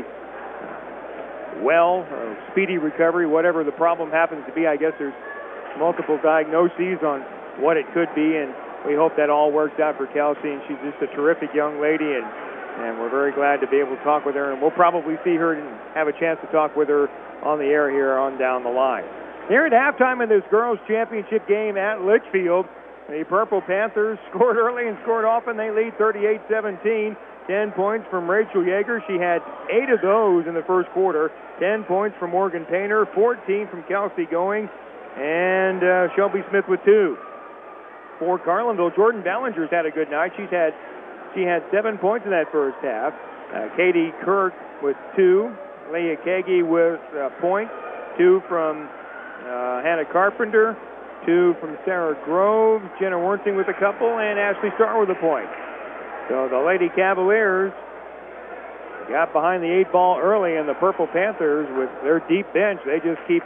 well, uh, speedy recovery, whatever the problem happens to be. I guess there's multiple diagnoses on what it could be, and we hope that all works out for Kelsey. And she's just a terrific young lady, and, and we're very glad to be able to talk with her. And we'll probably see her and have a chance to talk with her on the air here on down the line. Here at halftime in this girls' championship game at Litchfield, the Purple Panthers scored early and scored often. They lead thirty-eight seventeen. ten points from Rachel Yeager. She had eight of those in the first quarter. ten points from Morgan Painter, fourteen from Kelsey Going, and uh, Shelby Smith with two. For Carlinville, Jordan Ballinger's had a good night. She's had she had seven points in that first half. Uh, Katie Kirk with two. Leah Kagi with a point. Two from uh, Hannah Carpenter. Two from Sarah Grove. Jenna Wernsing with a couple, and Ashley Starr with a point. So the Lady Cavaliers got behind the eight ball early, and the Purple Panthers, with their deep bench, they just keep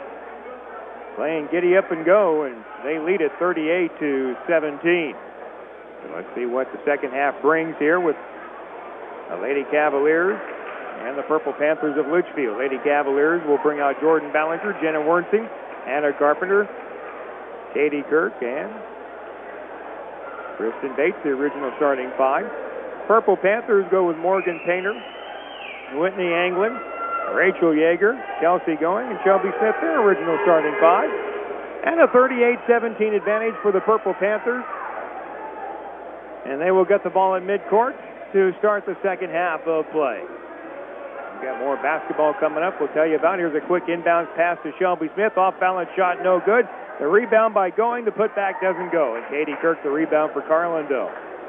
playing giddy up and go, and they lead it thirty-eight to seventeen. So let's see what the second half brings here with the Lady Cavaliers and the Purple Panthers of Litchfield. Lady Cavaliers will bring out Jordan Ballinger, Jenna Wernsing, Hannah Carpenter, Katie Kirk, and Kristen Bates, the original starting five. Purple Panthers go with Morgan Painter, Whitney Anglin, Rachel Yeager, Kelsey Going, and Shelby Smith, their original starting five. And a thirty-eight seventeen advantage for the Purple Panthers. And they will get the ball at midcourt to start the second half of play. We've got more basketball coming up. We'll tell you about. Here's a quick inbounds pass to Shelby Smith. Off-balance shot, no good. The rebound by Going, the putback doesn't go. And Katie Kirk, the rebound for Carlinville.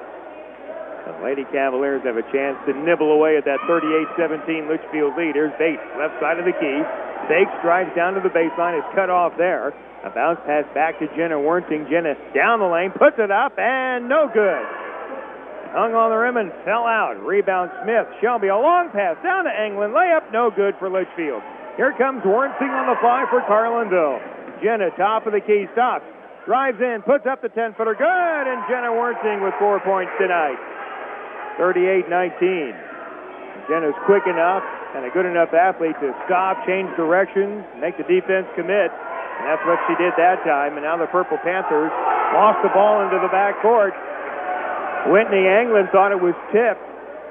The Lady Cavaliers have a chance to nibble away at that thirty-eight seventeen Litchfield lead. Here's Bates, left side of the key. Bakes drives down to the baseline, is cut off there. A bounce pass back to Jenna Wernsing. Jenna down the lane, puts it up, and no good. Hung on the rim and fell out. Rebound Smith. Shelby, a long pass down to Anglin. Layup, no good for Litchfield. Here comes Wernsing on the fly for Carlinville. Jenna, top of the key, stops. Drives in, puts up the ten-footer. Good, and Jenna Wernsing with four points tonight. thirty-eight nineteen. Jenna's quick enough and a good enough athlete to stop, change directions, make the defense commit. And that's what she did that time. And now the Purple Panthers lost the ball into the backcourt. Whitney Anglin thought it was tipped,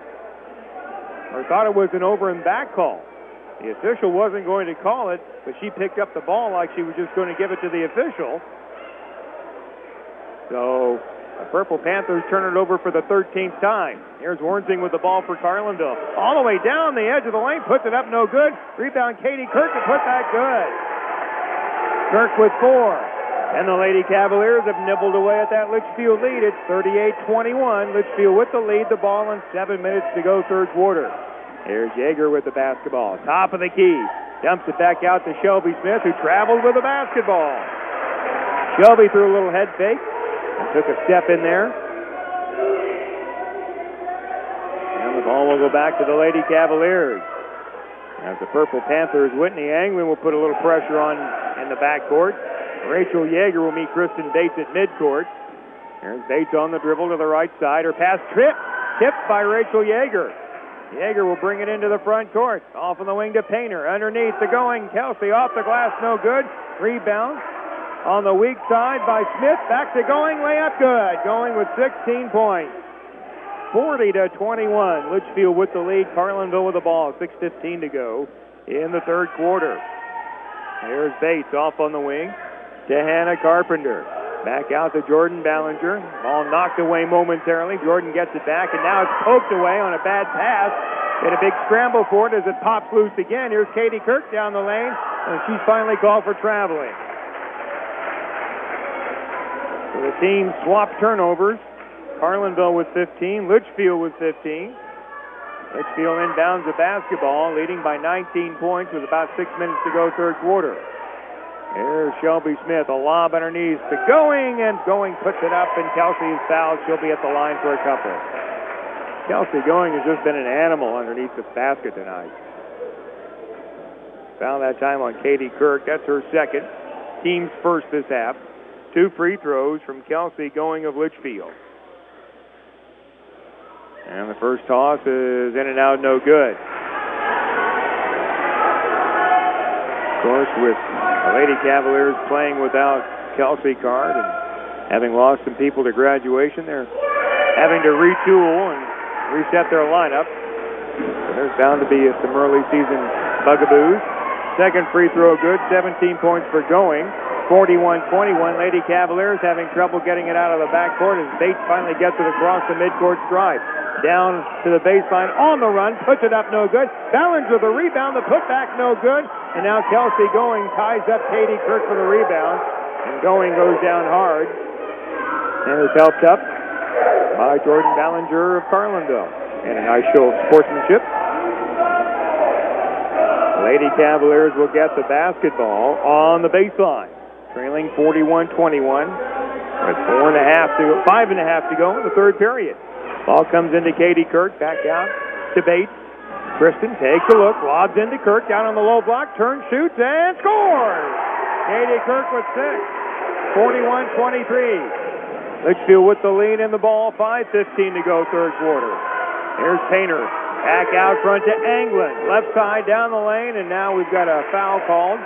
or thought it was an over and back call. The official wasn't going to call it, but she picked up the ball like she was just going to give it to the official. So the Purple Panthers turn it over for the thirteenth time. Here's Wernsing with the ball for Carlinville. All the way down the edge of the lane, puts it up, no good. Rebound Katie Kirk, and put that good. Kirk with four. And the Lady Cavaliers have nibbled away at that Litchfield lead. It's thirty-eight twenty-one. Litchfield with the lead, the ball, and seven minutes to go third quarter. Here's Yeager with the basketball. Top of the key. Dumps it back out to Shelby Smith, who traveled with the basketball. Shelby threw a little head fake and took a step in there. And the ball will go back to the Lady Cavaliers. As the Purple Panthers, Whitney Anglin will put a little pressure on in the backcourt. Rachel Yeager will meet Kristen Bates at midcourt. There's Bates on the dribble to the right side. Her pass tripped, tipped by Rachel Yeager. Yeager will bring it into the front court. Off on the wing to Painter. Underneath the Going. Kelsey off the glass, no good. Rebound on the weak side by Smith. Back to Going, layup good. Going with sixteen points. forty to twenty-one. Litchfield with the lead. Carlinville with the ball. six fifteen to go in the third quarter. Here's Bates off on the wing to Hannah Carpenter. Back out to Jordan Ballinger. Ball knocked away momentarily. Jordan gets it back, and now it's poked away on a bad pass. Get a big scramble for it as it pops loose again. Here's Katie Kirk down the lane, and she's finally called for traveling. So the team swapped turnovers. Carlinville with fifteen, Litchfield with fifteen. Litchfield inbounds the basketball, leading by nineteen points with about six minutes to go third quarter. Here's Shelby Smith, a lob on her knees to Going, and Going puts it up, and Kelsey is fouled. She'll be at the line for a couple. Kelsey Going has just been an animal underneath the basket tonight. Foul that time on Katie Kirk. That's her second. team's first this half. Two free throws from Kelsey Going of Litchfield. And the first toss is in and out, no good. Of course, with the Lady Cavaliers playing without Kelsey Card and having lost some people to graduation, they're having to retool and reset their lineup. So there's bound to be some early season bugaboos. Second free throw good, seventeen points for Going. forty-one twenty-one, Lady Cavaliers having trouble getting it out of the backcourt as Bates finally gets it across the midcourt stripe. Down to the baseline on the run, puts it up, no good. Ballinger the rebound, the putback, no good. And now Kelsey Going ties up Katie Kirk for the rebound. And Going goes down hard and is helped up by Jordan Ballinger of Carlinville. And a nice show of sportsmanship. Lady Cavaliers will get the basketball on the baseline, trailing forty-one twenty-one with four and a half to go, five and a half to go in the third period. Ball comes into Katie Kirk, back out to Bates. Kristen takes a look, lobs into Kirk, down on the low block, turns, shoots, and scores! Katie Kirk with six, forty-one twenty-three. Litchfield with the lead in the ball, five fifteen to go, third quarter. Here's Painter, back out front to Anglin, left side down the lane, and now we've got a foul called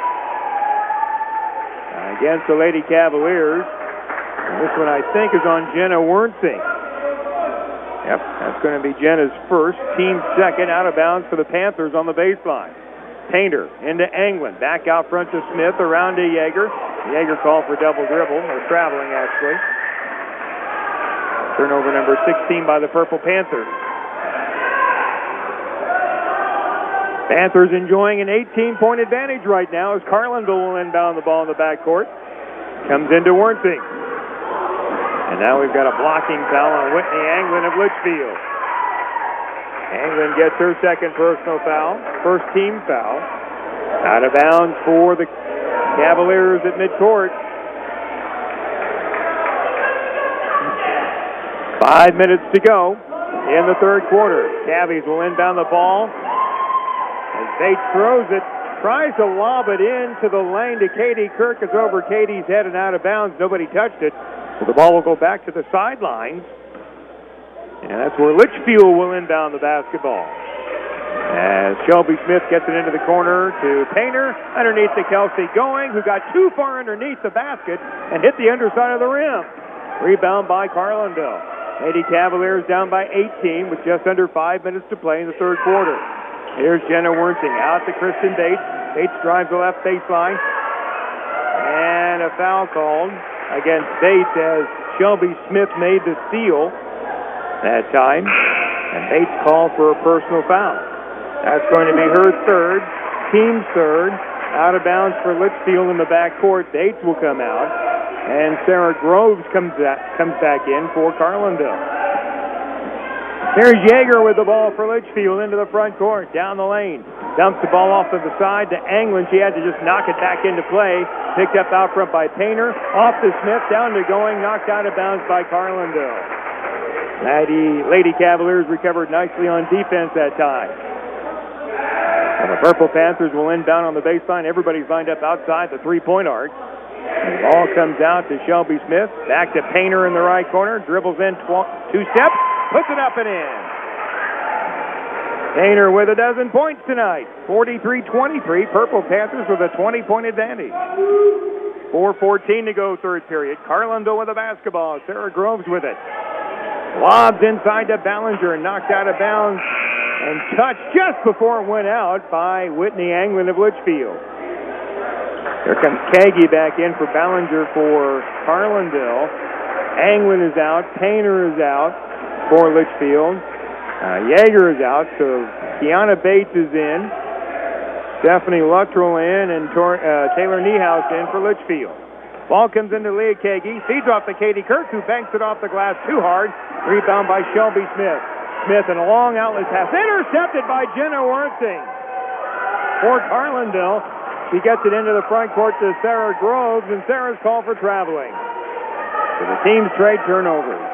against the Lady Cavaliers. And this one, I think, is on Jenna Wernsing. Yep, that's going to be Jenna's first, team second, out of bounds for the Panthers on the baseline. Painter into Anglin, back out front to Smith, around to Yeager. Yeager called for double dribble, or traveling actually. Turnover number sixteen by the Purple Panthers. Panthers enjoying an eighteen-point advantage right now as Carlinville will inbound the ball in the backcourt. Comes into Wernsing. And now we've got a blocking foul on Whitney Anglin of Litchfield. Anglin gets her second personal foul, first team foul. Out of bounds for the Cavaliers at midcourt. Five minutes to go in the third quarter. Cavies will inbound the ball. As Bates throws it, tries to lob it into the lane to Katie Kirk. It's over Katie's head and out of bounds. Nobody touched it. So the ball will go back to the sidelines. And that's where Litchfield will inbound the basketball. As Shelby Smith gets it into the corner to Painter. Underneath to Kelsey Going, who got too far underneath the basket and hit the underside of the rim. Rebound by Carlinville. Lady Cavaliers down by eighteen with just under five minutes to play in the third quarter. Here's Jenna Wernsing out to Kristen Bates. Bates drives the left baseline. And a foul called against Bates as Shelby Smith made the steal that time. And Bates called for a personal foul. That's going to be her third, team third. Out of bounds for Litchfield in the backcourt. Bates will come out. And Sarah Groves comes back, comes back in for Carlinville. Here's Yeager with the ball for Litchfield into the front court, down the lane. Dumps the ball off to the side to Anglin. She had to just knock it back into play. Picked up out front by Painter. Off to Smith, down to Going, knocked out of bounds by Carlinville. Lady, Lady Cavaliers recovered nicely on defense that time. And the Purple Panthers will inbound on the baseline. Everybody's lined up outside the three-point arc. And the ball comes out to Shelby Smith. Back to Painter in the right corner. Dribbles in tw- two steps. Puts it up and in. Painter with a dozen points tonight. forty-three twenty-three. Purple Panthers with a twenty-point advantage. four fourteen to go, third period. Carlinville with the basketball. Sarah Groves with it. Lobs inside to Ballinger, knocked out of bounds and touched just before it went out by Whitney Anglin of Litchfield. Here comes Kagi back in for Ballinger for Carlinville. Anglin is out. Painter is out for Litchfield. Uh, Yeager is out, so Kiana Bates is in. Stephanie Luttrell in, and Tor- uh, Taylor Niehaus in for Litchfield. Ball comes into Leah Kagi, feeds off to Katie Kirk, who banks it off the glass too hard. Rebound by Shelby Smith. Smith and a long outlet pass, intercepted by Jenna Wernsing for Carlinville. She gets it into the front court to Sarah Groves, and Sarah's called for traveling. So the team's trade turnovers.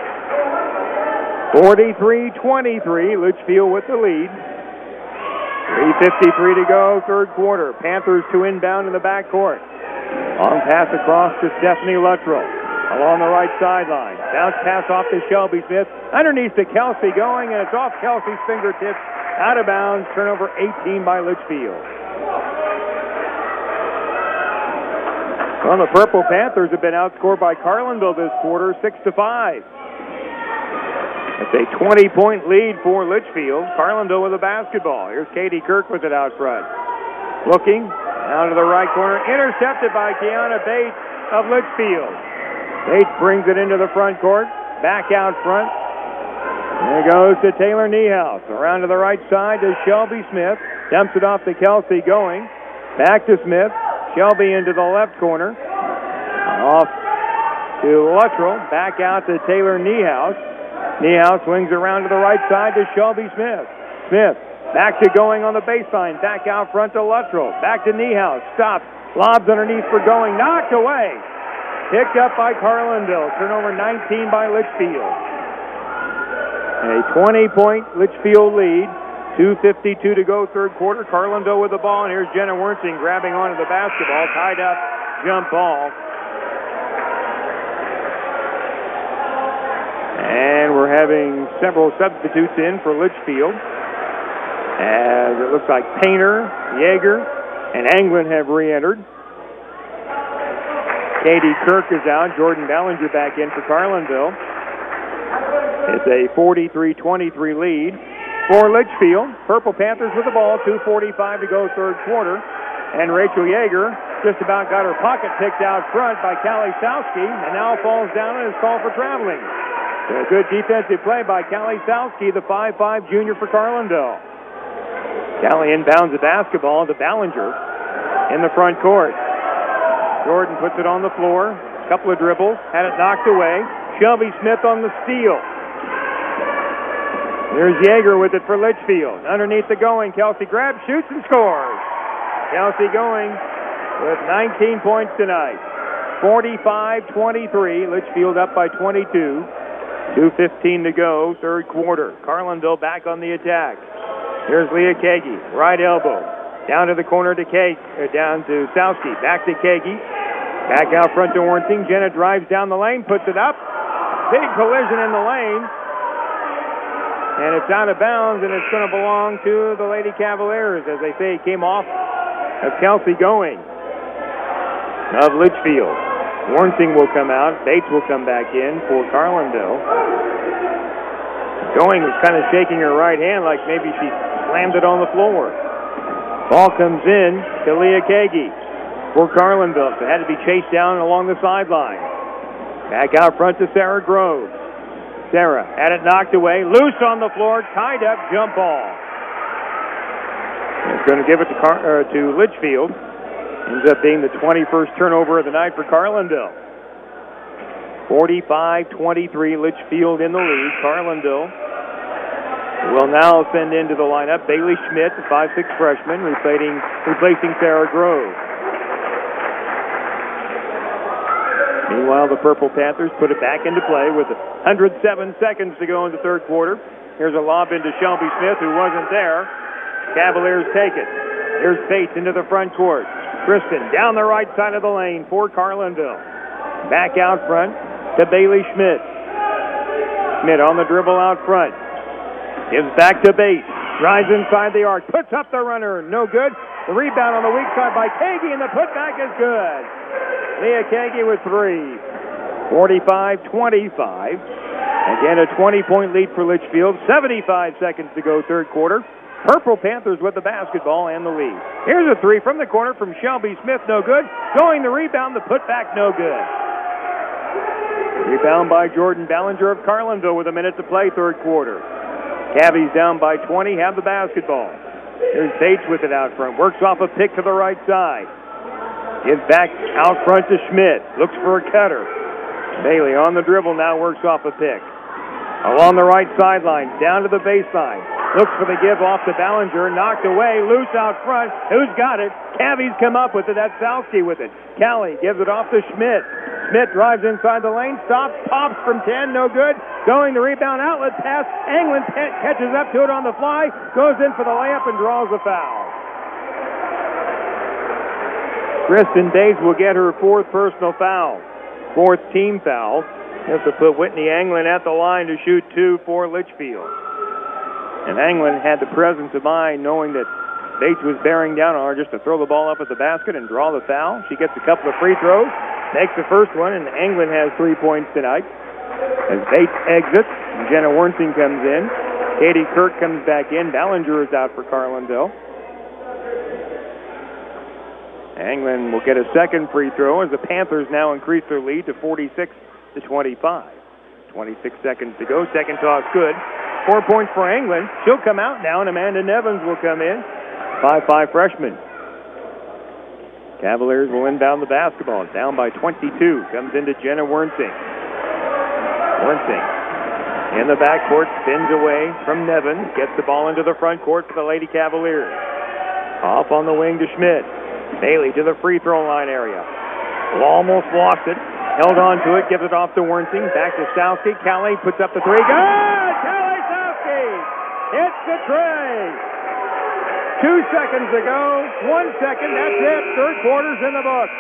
forty-three twenty-three, Litchfield with the lead. three fifty-three to go, third quarter. Panthers to inbound in the backcourt. Long pass across to Stephanie Luttrell. Along the right sideline. Bounce pass off to Shelby Smith. Underneath to Kelsey going, and it's off Kelsey's fingertips. Out of bounds. Turnover eighteen by Litchfield. Well, the Purple Panthers have been outscored by Carlinville this quarter, six to five. It's a twenty-point lead for Litchfield. Carlinville with the basketball. Here's Katie Kirk with it out front. Looking out to the right corner. Intercepted by Kiana Bates of Litchfield. Bates brings it into the front court. Back out front. There goes to Taylor Niehaus. Around to the right side to Shelby Smith. Dumps it off to Kelsey going. Back to Smith. Shelby into the left corner. Off to Luttrell. Back out to Taylor Niehaus. Niehaus swings around to the right side to Shelby Smith. Smith back to going on the baseline. Back out front to Luttrell. Back to Niehaus. Stops. Lobs underneath for going. Knocked away. Picked up by Carlinville. Turnover nineteen by Litchfield. A twenty-point Litchfield lead. two fifty-two to go, third quarter. Carlinville with the ball, and here's Jenna Wernsing grabbing onto the basketball. Tied up, jump ball. And we're having several substitutes in for Litchfield. As it looks like Painter, Yeager, and Anglin have re-entered. Katie Kirk is out. Jordan Ballinger back in for Carlinville. It's a forty-three twenty-three lead for Litchfield. Purple Panthers with the ball. two forty-five to go, third quarter. And Rachel Yeager just about got her pocket picked out front by Callie Sowski, and now falls down and is called for traveling. A good defensive play by Callie Sowski, the five five junior for Carlinville. Callie inbounds the basketball to Ballinger in the front court. Jordan puts it on the floor. Couple of dribbles. Had it knocked away. Shelby Smith on the steal. There's Yeager with it for Litchfield. Underneath the going. Kelsey grabs, shoots, and scores. Kelsey going with nineteen points tonight. forty-five twenty-three. Litchfield up by twenty-two. two fifteen to go, third quarter. Carlinville back on the attack. Here's Leah Kagi. Right elbow. Down to the corner to Kagi. Uh, down to Sowski. Back to Kagi. Back out front to Wernsing. Jenna drives down the lane, puts it up. Big collision in the lane. And it's out of bounds, and it's going to belong to the Lady Cavaliers. As they say, it came off of Kelsey going of Litchfield. Wernsing will come out. Bates will come back in for Carlinville. Going was kind of shaking her right hand like maybe she slammed it on the floor. Ball comes in to Leah Kagi for Carlinville. So it had to be chased down along the sideline. Back out front to Sarah Groves. Sarah had it knocked away. Loose on the floor. Tied up. Jump ball. It's going to give it to, Car- uh, to Litchfield. Ends up being the twenty-first turnover of the night for Carlinville. forty-five twenty-three, Litchfield in the lead. Carlinville will now send into the lineup Bailey Schmidt, the five six freshman, replacing, replacing Sarah Grove. Meanwhile, the Purple Panthers put it back into play with one hundred seven seconds to go in the third quarter. Here's a lob into Shelby Smith, who wasn't there. Cavaliers take it. Here's Bates into the front court. Kristen down the right side of the lane for Carlinville. Back out front to Bailey Schmidt. Schmidt on the dribble out front. Gives back to Bates. Drives inside the arc. Puts up the runner. No good. The rebound on the weak side by Kagi, and the putback is good. Leah Kagi with three. forty-five twenty-five. Again, a twenty-point lead for Litchfield. seventy-five seconds to go, third quarter. Purple Panthers with the basketball and the lead. Here's a three from the corner from Shelby Smith. No good. Going the rebound. The putback, no good. Rebound by Jordan Ballinger of Carlinville with a minute to play, third quarter. Cavs down by twenty, have the basketball. Here's Bates with it out front. Works off a pick to the right side. Gives back out front to Schmidt. Looks for a cutter. Bailey on the dribble now works off a pick. Along the right sideline, down to the baseline. Looks for the give off to Ballinger. Knocked away, loose out front. Who's got it? Cavs come up with it. That's Sowski with it. Callie gives it off to Schmidt. Schmidt drives inside the lane, stops, pops from ten, no good. Going the rebound, outlet pass. Anglin t- catches up to it on the fly, goes in for the layup and draws a foul. Kristen Bates will get her fourth personal foul, fourth team foul. Has to put Whitney Anglin at the line to shoot two for Litchfield. And Anglin had the presence of mind knowing that Bates was bearing down on her just to throw the ball up at the basket and draw the foul. She gets a couple of free throws, makes the first one, and Anglin has three points tonight. As Bates exits, Jenna Wernsing comes in. Katie Kirk comes back in. Ballinger is out for Carlinville. Anglin will get a second free throw as the Panthers now increase their lead to forty-six to twenty-five. twenty-six seconds to go. Second toss good. Four points for Anglin. She'll come out now, and Amanda Nevins will come in. five five freshman. Cavaliers will inbound the basketball. Down by twenty-two. Comes into Jenna Wernsing. Wernsing in the backcourt, spins away from Nevins. Gets the ball into the front court for the Lady Cavaliers. Off on the wing to Schmidt. Bailey to the free throw line area. Almost lost it. Held on to it. Gives it off to Wernsing. Back to Sowski. Callie puts up the three. Good! Callie Sowski hits the tray. Two seconds to go. One second. That's it. Third quarter's in the book.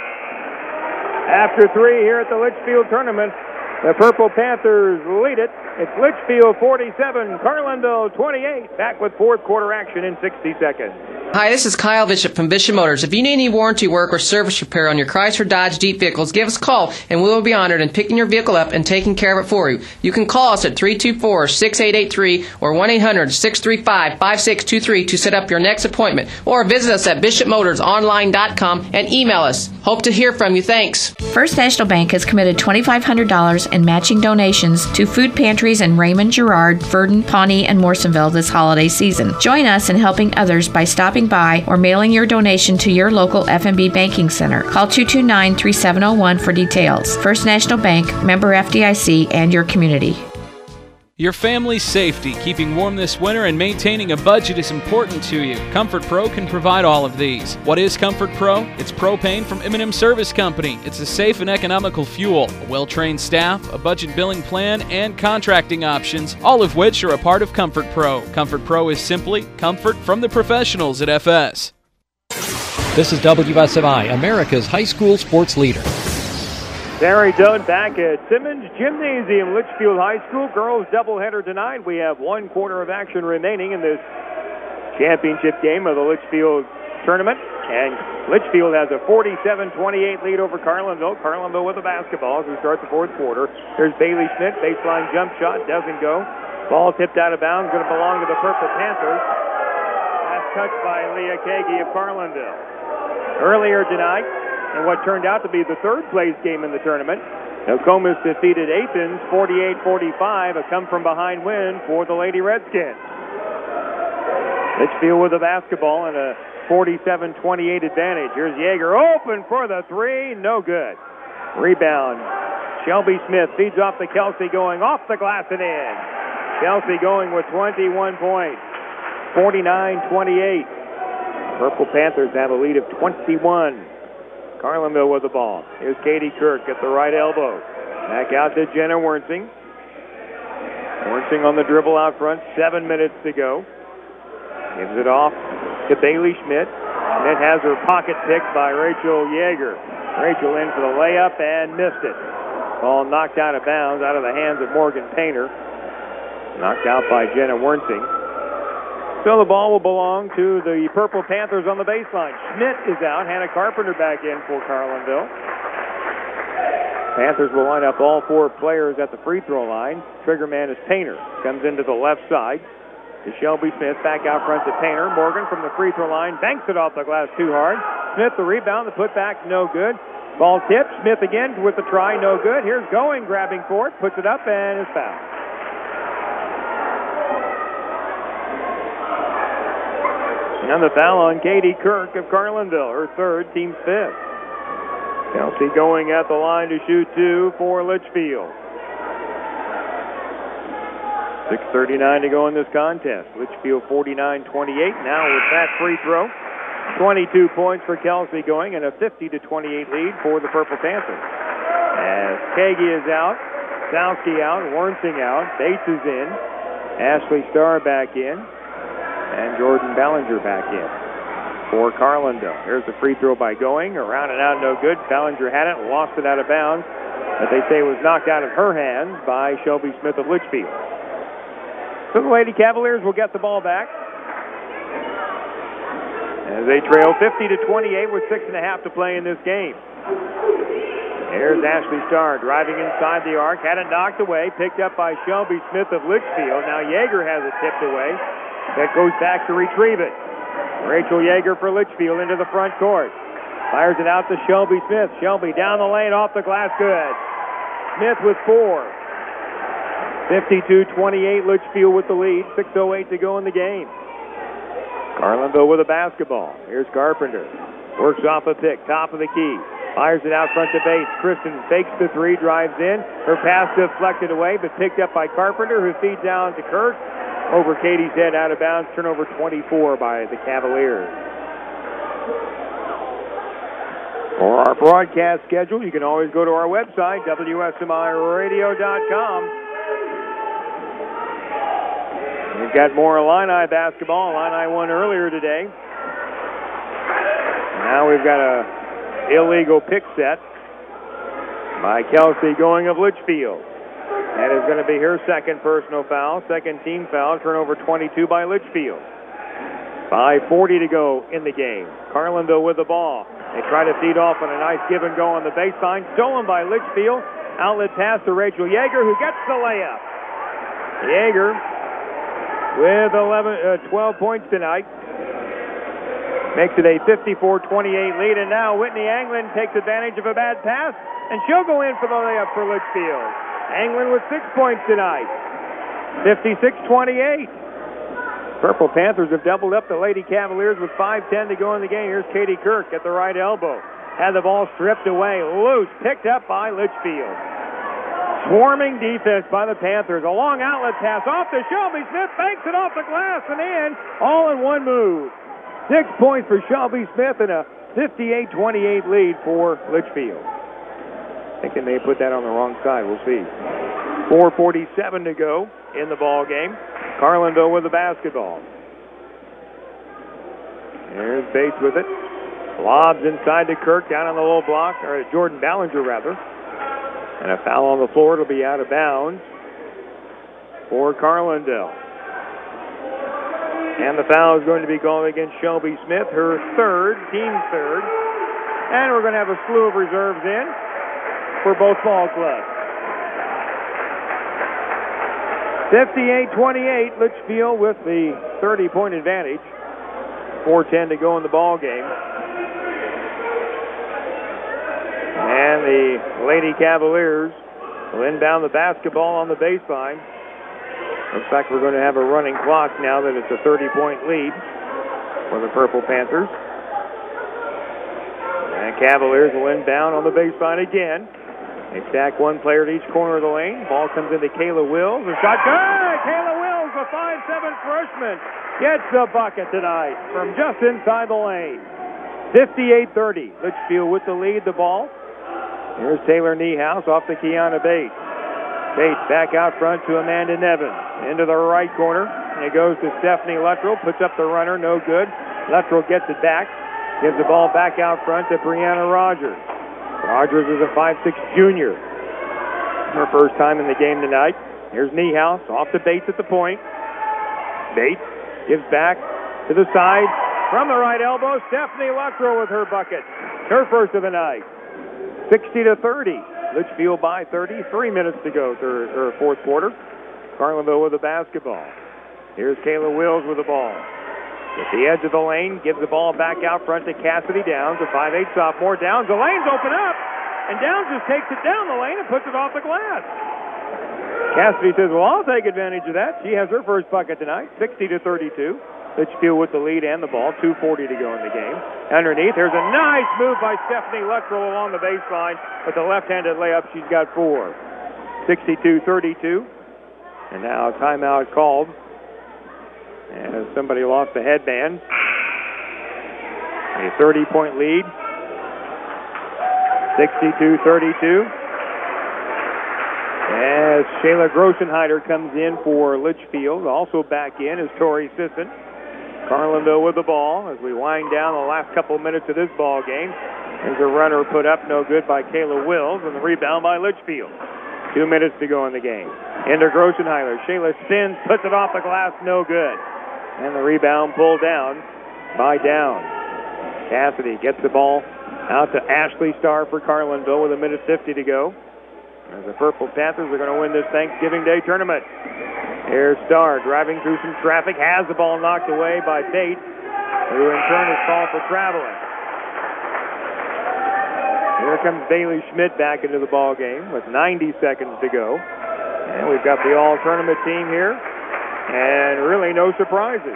After three here at the Litchfield tournament, the Purple Panthers lead it. It's Litchfield forty-seven, Carlinville twenty-eight. Back with fourth quarter action in sixty seconds. Hi, this is Kyle Bishop from Bishop Motors. If you need any warranty work or service repair on your Chrysler Dodge Jeep vehicles, give us a call and we will be honored in picking your vehicle up and taking care of it for you. You can call us at three two four, six eight eight three or one eight hundred, six three five, five six two three to set up your next appointment, or visit us at bishop motors online dot com and email us. Hope to hear from you. Thanks. First National Bank has committed twenty-five hundred dollars in matching donations to food pantries in Raymond, Girard, Verdon, Pawnee, and Morrisonville this holiday season. Join us in helping others by stopping by or mailing your donation to your local F N B Banking Center. Call two two nine, three seven zero one for details. First National Bank, member F D I C, and your community. Your family's safety, keeping warm this winter, and maintaining a budget is important to you. Comfort Pro can provide all of these. What is Comfort Pro? It's propane from M and M Service Company. It's a safe and economical fuel, a well-trained staff, a budget billing plan, and contracting options, all of which are a part of Comfort Pro. Comfort Pro is simply comfort from the professionals at F S. This is W S M I, America's high school sports leader. Terry Doan back at Simmons Gymnasium, Litchfield High School. Girls doubleheader tonight. We have one quarter of action remaining in this championship game of the Litchfield tournament. And Litchfield has a forty-seven twenty-eight lead over Carlinville. Carlinville with the basketball as we start the fourth quarter. Here's Bailey Schmidt. Baseline jump shot. Doesn't go. Ball tipped out of bounds. Going to belong to the Purple Panthers. Last touch by Leah Kagi of Carlinville. Earlier tonight, in what turned out to be the third-place game in the tournament, Nokomis defeated Athens forty-eight forty-five, a come-from-behind win for the Lady Redskins. Litchfield with the basketball and a forty-seven twenty-eight advantage. Here's Yeager open for the three, no good. Rebound. Shelby Smith feeds off to Kelsey, going off the glass and in. Kelsey going with twenty-one points, forty-nine twenty-eight. Purple Panthers have a lead of twenty-one. Carlinville with the ball. Here's Katie Kirk at the right elbow. Back out to Jenna Wernsing. Wernsing on the dribble out front. Seven minutes to go. Gives it off to Bailey Schmidt. Schmidt has her pocket picked by Rachel Yeager. Rachel in for the layup and missed it. Ball knocked out of bounds out of the hands of Morgan Painter. Knocked out by Jenna Wernsing. So the ball will belong to the Purple Panthers on the baseline. Schmidt is out. Hannah Carpenter back in for Carlinville. Panthers will line up all four players at the free throw line. Trigger man is Painter. Comes into the left side to Shelby Smith. Back out front to Painter. Morgan from the free throw line banks it off the glass too hard. Smith the rebound. The putback no good. Ball tipped. Smith again with the try. No good. Here's Going grabbing for it. Puts it up and is fouled. And the foul on Katie Kirk of Carlinville, her third, team's fifth. Kelsey Going at the line to shoot two for Litchfield. six thirty-nine to go in this contest. Litchfield forty-nine twenty-eight. Now with that free throw, twenty-two points for Kelsey Going and a fifty to twenty-eight lead for the Purple Panthers. As Kagi is out, Sowski out, Wernsing out, Bates is in, Ashley Starr back in, and Jordan Ballinger back in. for Carlindale. Here's the free throw by Going. Around and out, no good. Ballinger had it, lost it out of bounds. But they say it was knocked out of her hands by Shelby Smith of Litchfield. So the Lady Cavaliers will get the ball back as they trail fifty to twenty-eight with six and a half to play in this game. Here's Ashley Starr driving inside the arc, had it knocked away, picked up by Shelby Smith of Litchfield. Now Yeager has it tipped away. That goes back to retrieve it. Rachel Yeager for Litchfield into the front court. Fires it out to Shelby Smith. Shelby down the lane, off the glass, good. Smith with four. fifty-two twenty-eight, Litchfield with the lead. six oh eight to go in the game. Carlinville with a basketball. Here's Carpenter. Works off a pick, top of the key. Fires it out front to base. Kristen fakes the three, drives in. Her pass deflected away, but picked up by Carpenter, who feeds down to Kirk. Over Katie's head, out of bounds. Turnover twenty-four by the Cavaliers. For our broadcast schedule, you can always go to our website, W S M I radio dot com. We've got more Illini basketball. Illini won earlier today. Now we've got a illegal pick set by Kelsey Going of Litchfield. That is going to be her second personal foul, second team foul, turnover twenty-two by Litchfield. five forty to go in the game. Carlinville with the ball. They try to feed off on a nice give and go on the baseline. Stolen by Litchfield. Outlet pass to Rachel Yeager, who gets the layup. Yeager with eleven, uh, twelve points tonight. Makes it a fifty-four twenty-eight lead, and now Whitney Anglin takes advantage of a bad pass, and she'll go in for the layup for Litchfield. Anglin with six points tonight. fifty-six twenty-eight. Purple Panthers have doubled up the Lady Cavaliers with five ten to go in the game. Here's Katie Kirk at the right elbow. Had the ball stripped away, loose, picked up by Litchfield. Swarming defense by the Panthers. A long outlet pass off to Shelby Smith, banks it off the glass and in, all in one move. Six points for Shelby Smith and a fifty-eight twenty-eight lead for Litchfield. Thinking they put that on the wrong side. We'll see. four forty-seven to go in the ball game. Carlinville with the basketball. There's Bates with it. Lobs inside to Kirk down on the low block, or Jordan Ballinger rather. And a foul on the floor. It'll be out of bounds for Carlinville. And the foul is going to be called against Shelby Smith, her third, team third. And we're going to have a slew of reserves in for both ball clubs. fifty-eight twenty-eight, Litchfield with the thirty-point advantage. four ten to go in the ball game. And the Lady Cavaliers will inbound the basketball on the baseline. Looks like we're going to have a running clock now that it's a thirty-point lead for the Purple Panthers. And Cavaliers will inbound on the baseline again. They stack one player at each corner of the lane. Ball comes into Kayla Wills. A shot good! Kayla Wills, a five seven freshman, gets the bucket tonight from just inside the lane. fifty-eight thirty. Litchfield with the lead, the ball. Here's Taylor Niehaus off to Kiana Bates. Bates back out front to Amanda Nevin. Into the right corner. And it goes to Stephanie Luttrell. Puts up the runner. No good. Luttrell gets it back. Gives the ball back out front to Brianna Rogers. Rogers is a five six junior. Her first time in the game tonight. Here's Niehaus off to Bates at the point. Bates gives back to the side. From the right elbow, Stephanie Luttrell with her bucket. Her first of the night. sixty to thirty. Litchfield by thirty. Three minutes to go through her fourth quarter. Carlinville with the basketball. Here's Kayla Wills with the ball. At the edge of the lane, gives the ball back out front to Cassidy Downs, a five eight sophomore. Downs, the lane's open up, and Downs just takes it down the lane and puts it off the glass. Cassidy says, well, I'll take advantage of that. She has her first bucket tonight, sixty to thirty-two. Litchfield with the lead and the ball, two forty to go in the game. Underneath, there's a nice move by Stephanie Luttrell along the baseline, but the left-handed layup, she's got four. sixty-two thirty-two. And now a timeout called. And somebody lost the headband. A thirty-point lead. sixty-two thirty-two. As Shayla Grossenheider comes in for Litchfield. Also back in is Tori Sisson. Carlinville with the ball as we wind down the last couple of minutes of this ball game. There's a runner put up, no good by Kayla Wills, and the rebound by Litchfield. Two minutes to go in the game. Into Grossenheiler. Shayla Sins puts it off the glass, no good. And the rebound pulled down by Down. Cassidy gets the ball out to Ashley Starr for Carlinville with a minute fifty to go. As the Purple Panthers are going to win this Thanksgiving Day tournament. Here's Starr driving through some traffic, has the ball knocked away by Bates, who in turn is called for traveling. Here comes Bailey Schmidt back into the ball game with ninety seconds to go. And we've got the all-tournament team here, and really no surprises.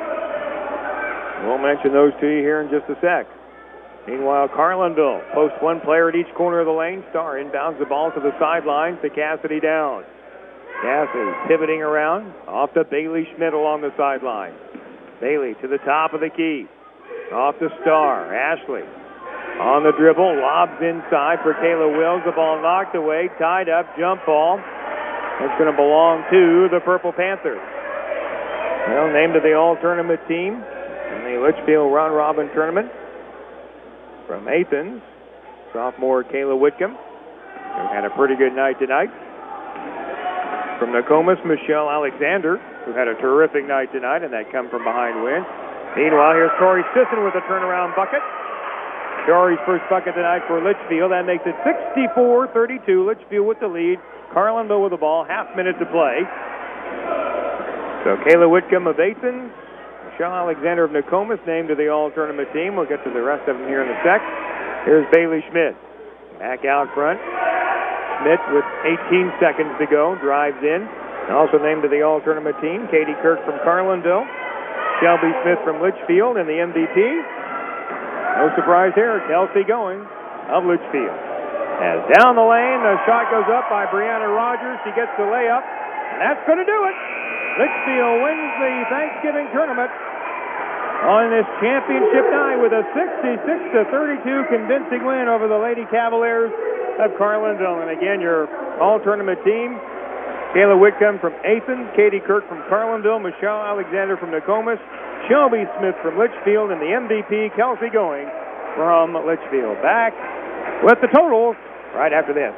We'll mention those to you here in just a sec. Meanwhile, Carlinville posts one player at each corner of the lane. Starr inbounds the ball to the sidelines to Cassidy Down. Cassidy pivoting around, off to Bailey Schmidt along the sideline. Bailey to the top of the key. Off to Starr. Ashley on the dribble, lobs inside for Kayla Wills. The ball knocked away, tied up, jump ball. It's going to belong to the Purple Panthers. Well, named to the all-tournament team in the Litchfield Round Robin Tournament. From Athens, sophomore Kayla Whitcomb, who had a pretty good night tonight. From Nokomis, Michelle Alexander, who had a terrific night tonight, and that come from behind win. Meanwhile, here's Tori Sisson with a turnaround bucket. Tori's first bucket tonight for Litchfield. That makes it sixty-four thirty-two. Litchfield with the lead. Carlinville with the ball. Half minute to play. So Kayla Whitcomb of Athens, Michelle Alexander of Nokomis named to the all-tournament team. We'll get to the rest of them here in a sec. Here's Bailey Schmidt. Back out front. Schmidt with eighteen seconds to go. Drives in. Also named to the all-tournament team. Katie Kirk from Carlinville. Shelby Smith from Litchfield and the M V P. No surprise here. Kelsey Going of Litchfield. As down the lane, the shot goes up by Brianna Rogers. She gets the layup. And that's going to do it. Litchfield wins the Thanksgiving tournament on this championship night with a sixty-six to thirty-two convincing win over the Lady Cavaliers of Carlinville. And again, your all-tournament team, Kayla Whitcomb from Athens, Katie Kirk from Carlinville, Michelle Alexander from Nokomis, Shelby Smith from Litchfield, and the M V P, Kelsey Going from Litchfield. Back with the totals right after this.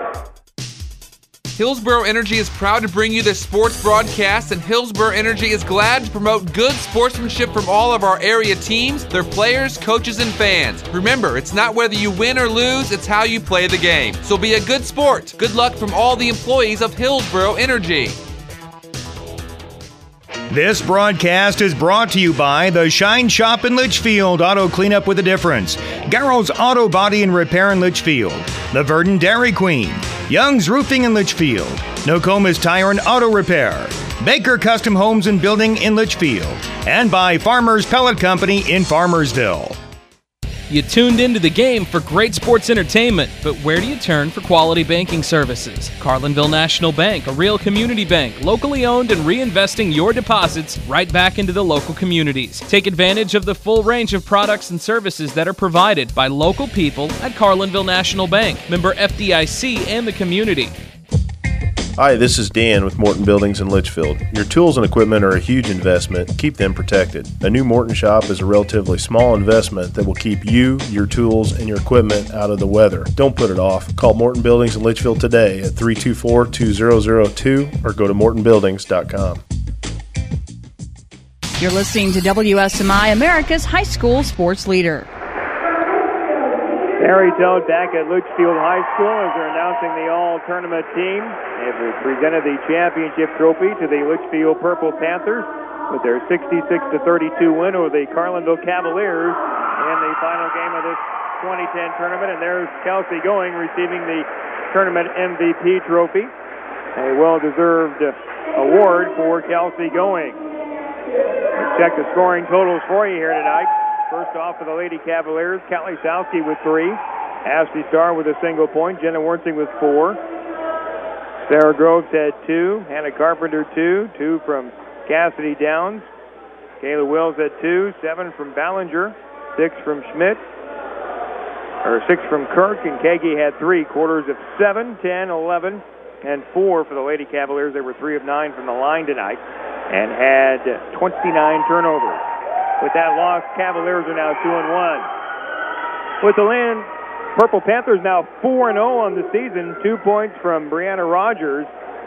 Hillsboro Energy is proud to bring you this sports broadcast, and Hillsboro Energy is glad to promote good sportsmanship from all of our area teams, their players, coaches, and fans. Remember, it's not whether you win or lose, it's how you play the game. So be a good sport. Good luck from all the employees of Hillsboro Energy. This broadcast is brought to you by the Shine Shop in Litchfield, Auto Cleanup with a Difference, Garrow's Auto Body and Repair in Litchfield, the Verdant Dairy Queen, Young's Roofing in Litchfield, Nokomis Tire and Auto Repair, Baker Custom Homes and Building in Litchfield, and by Farmers Pellet Company in Farmersville. You tuned into the game for great sports entertainment, but where do you turn for quality banking services? Carlinville National Bank, a real community bank, locally owned and reinvesting your deposits right back into the local communities. Take advantage of the full range of products and services that are provided by local people at Carlinville National Bank, member F D I C and the community. Hi, this is Dan with Morton Buildings in Litchfield. Your tools and equipment are a huge investment. Keep them protected. A new Morton shop is a relatively small investment that will keep you, your tools, and your equipment out of the weather. Don't put it off. Call Morton Buildings in Litchfield today at three two four, two zero zero two or go to morton buildings dot com. You're listening to W S M I, America's high school sports leader. Harry Toad back at Litchfield High School as they're announcing the all-tournament team. They've presented the championship trophy to the Litchfield Purple Panthers with their sixty-six to thirty-two win over the Carlinville Cavaliers in the final game of this twenty ten tournament. And there's Kelsey Going receiving the tournament M V P trophy. A well-deserved award for Kelsey Going. Let's check the scoring totals for you here tonight. First off for the Lady Cavaliers, Callie Sowski with three. Ashley Starr with a single point. Jenna Wernsing with four. Sarah Groves had two. Hannah Carpenter two. Two from Cassidy Downs. Kayla Wills had two. Seven from Ballinger. Six from Schmidt. Or six from Kirk. And Kagi had three. Quarters of seven, ten, eleven, and four for the Lady Cavaliers. They were three of nine from the line tonight and had twenty-nine turnovers. With that loss, Cavaliers are now two and one. With the Lynn Purple Panthers now four and oh on the season. Two points from Brianna Rogers.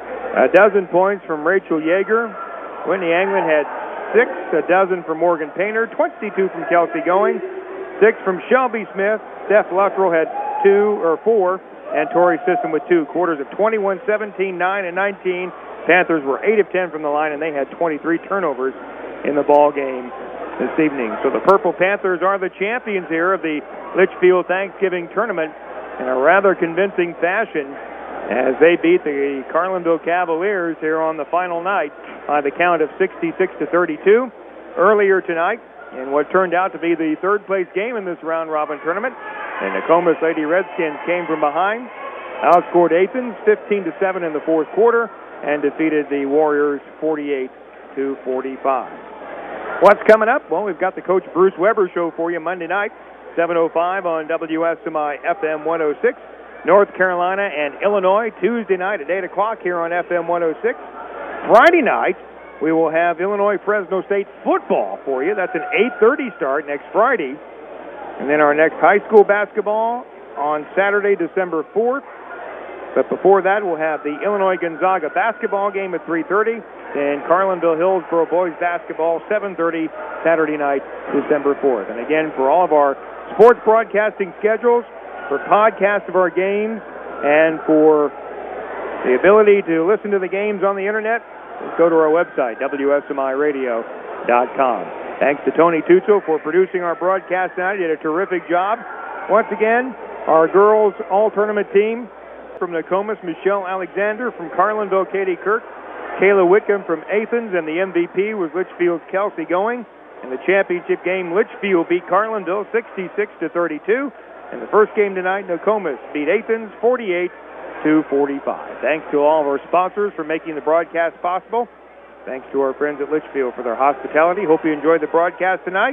A dozen points from Rachel Yeager. Whitney Anglin had six. A dozen from Morgan Painter. twenty-two from Kelsey Going. Six from Shelby Smith. Steph Luttrell had two or four. And Tori Sisson with two. Quarters of twenty-one, seventeen, nine, and nineteen. Panthers were eight of ten from the line, and they had twenty-three turnovers in the ball game this evening. So the Purple Panthers are the champions here of the Litchfield Thanksgiving Tournament in a rather convincing fashion as they beat the Carlinville Cavaliers here on the final night by the count of sixty-six to thirty-two. Earlier tonight, in what turned out to be the third place game in this round-robin tournament, the Nokomis Lady Redskins came from behind, outscored Athens fifteen to seven in the fourth quarter, and defeated the Warriors forty-eight to forty-five. What's coming up? Well, we've got the Coach Bruce Weber Show for you Monday night, seven oh five on W S M I F M one oh six. North Carolina and Illinois Tuesday night at eight o'clock here on F M one oh six. Friday night, we will have Illinois-Fresno State football for you. That's an eight thirty start next Friday. And then our next high school basketball on Saturday, December fourth. But before that, we'll have the Illinois-Gonzaga basketball game at three thirty. And Carlinville-Hillsboro boys basketball, seven thirty, Saturday night, December fourth. And again, for all of our sports broadcasting schedules, for podcasts of our games, and for the ability to listen to the games on the internet, go to our website, W S M I radio dot com. Thanks to Tony Tuccio for producing our broadcast tonight. He did a terrific job. Once again, our girls all-tournament team from Nokomis, Michelle Alexander. From Carlinville, Katie Kirk. Kayla Whitcomb from Athens, and the M V P was Litchfield's Kelsey Going. In the championship game, Litchfield beat Carlinville sixty-six to thirty-two. And the first game tonight, Nokomis beat Athens forty-eight to forty-five. Thanks to all of our sponsors for making the broadcast possible. Thanks to our friends at Litchfield for their hospitality. Hope you enjoyed the broadcast tonight.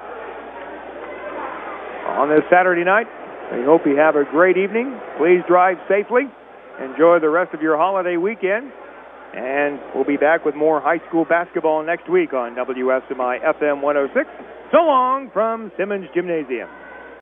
On this Saturday night, we hope you have a great evening. Please drive safely. Enjoy the rest of your holiday weekend. And we'll be back with more high school basketball next week on W S M I F M one oh six. So long from Simmons Gymnasium.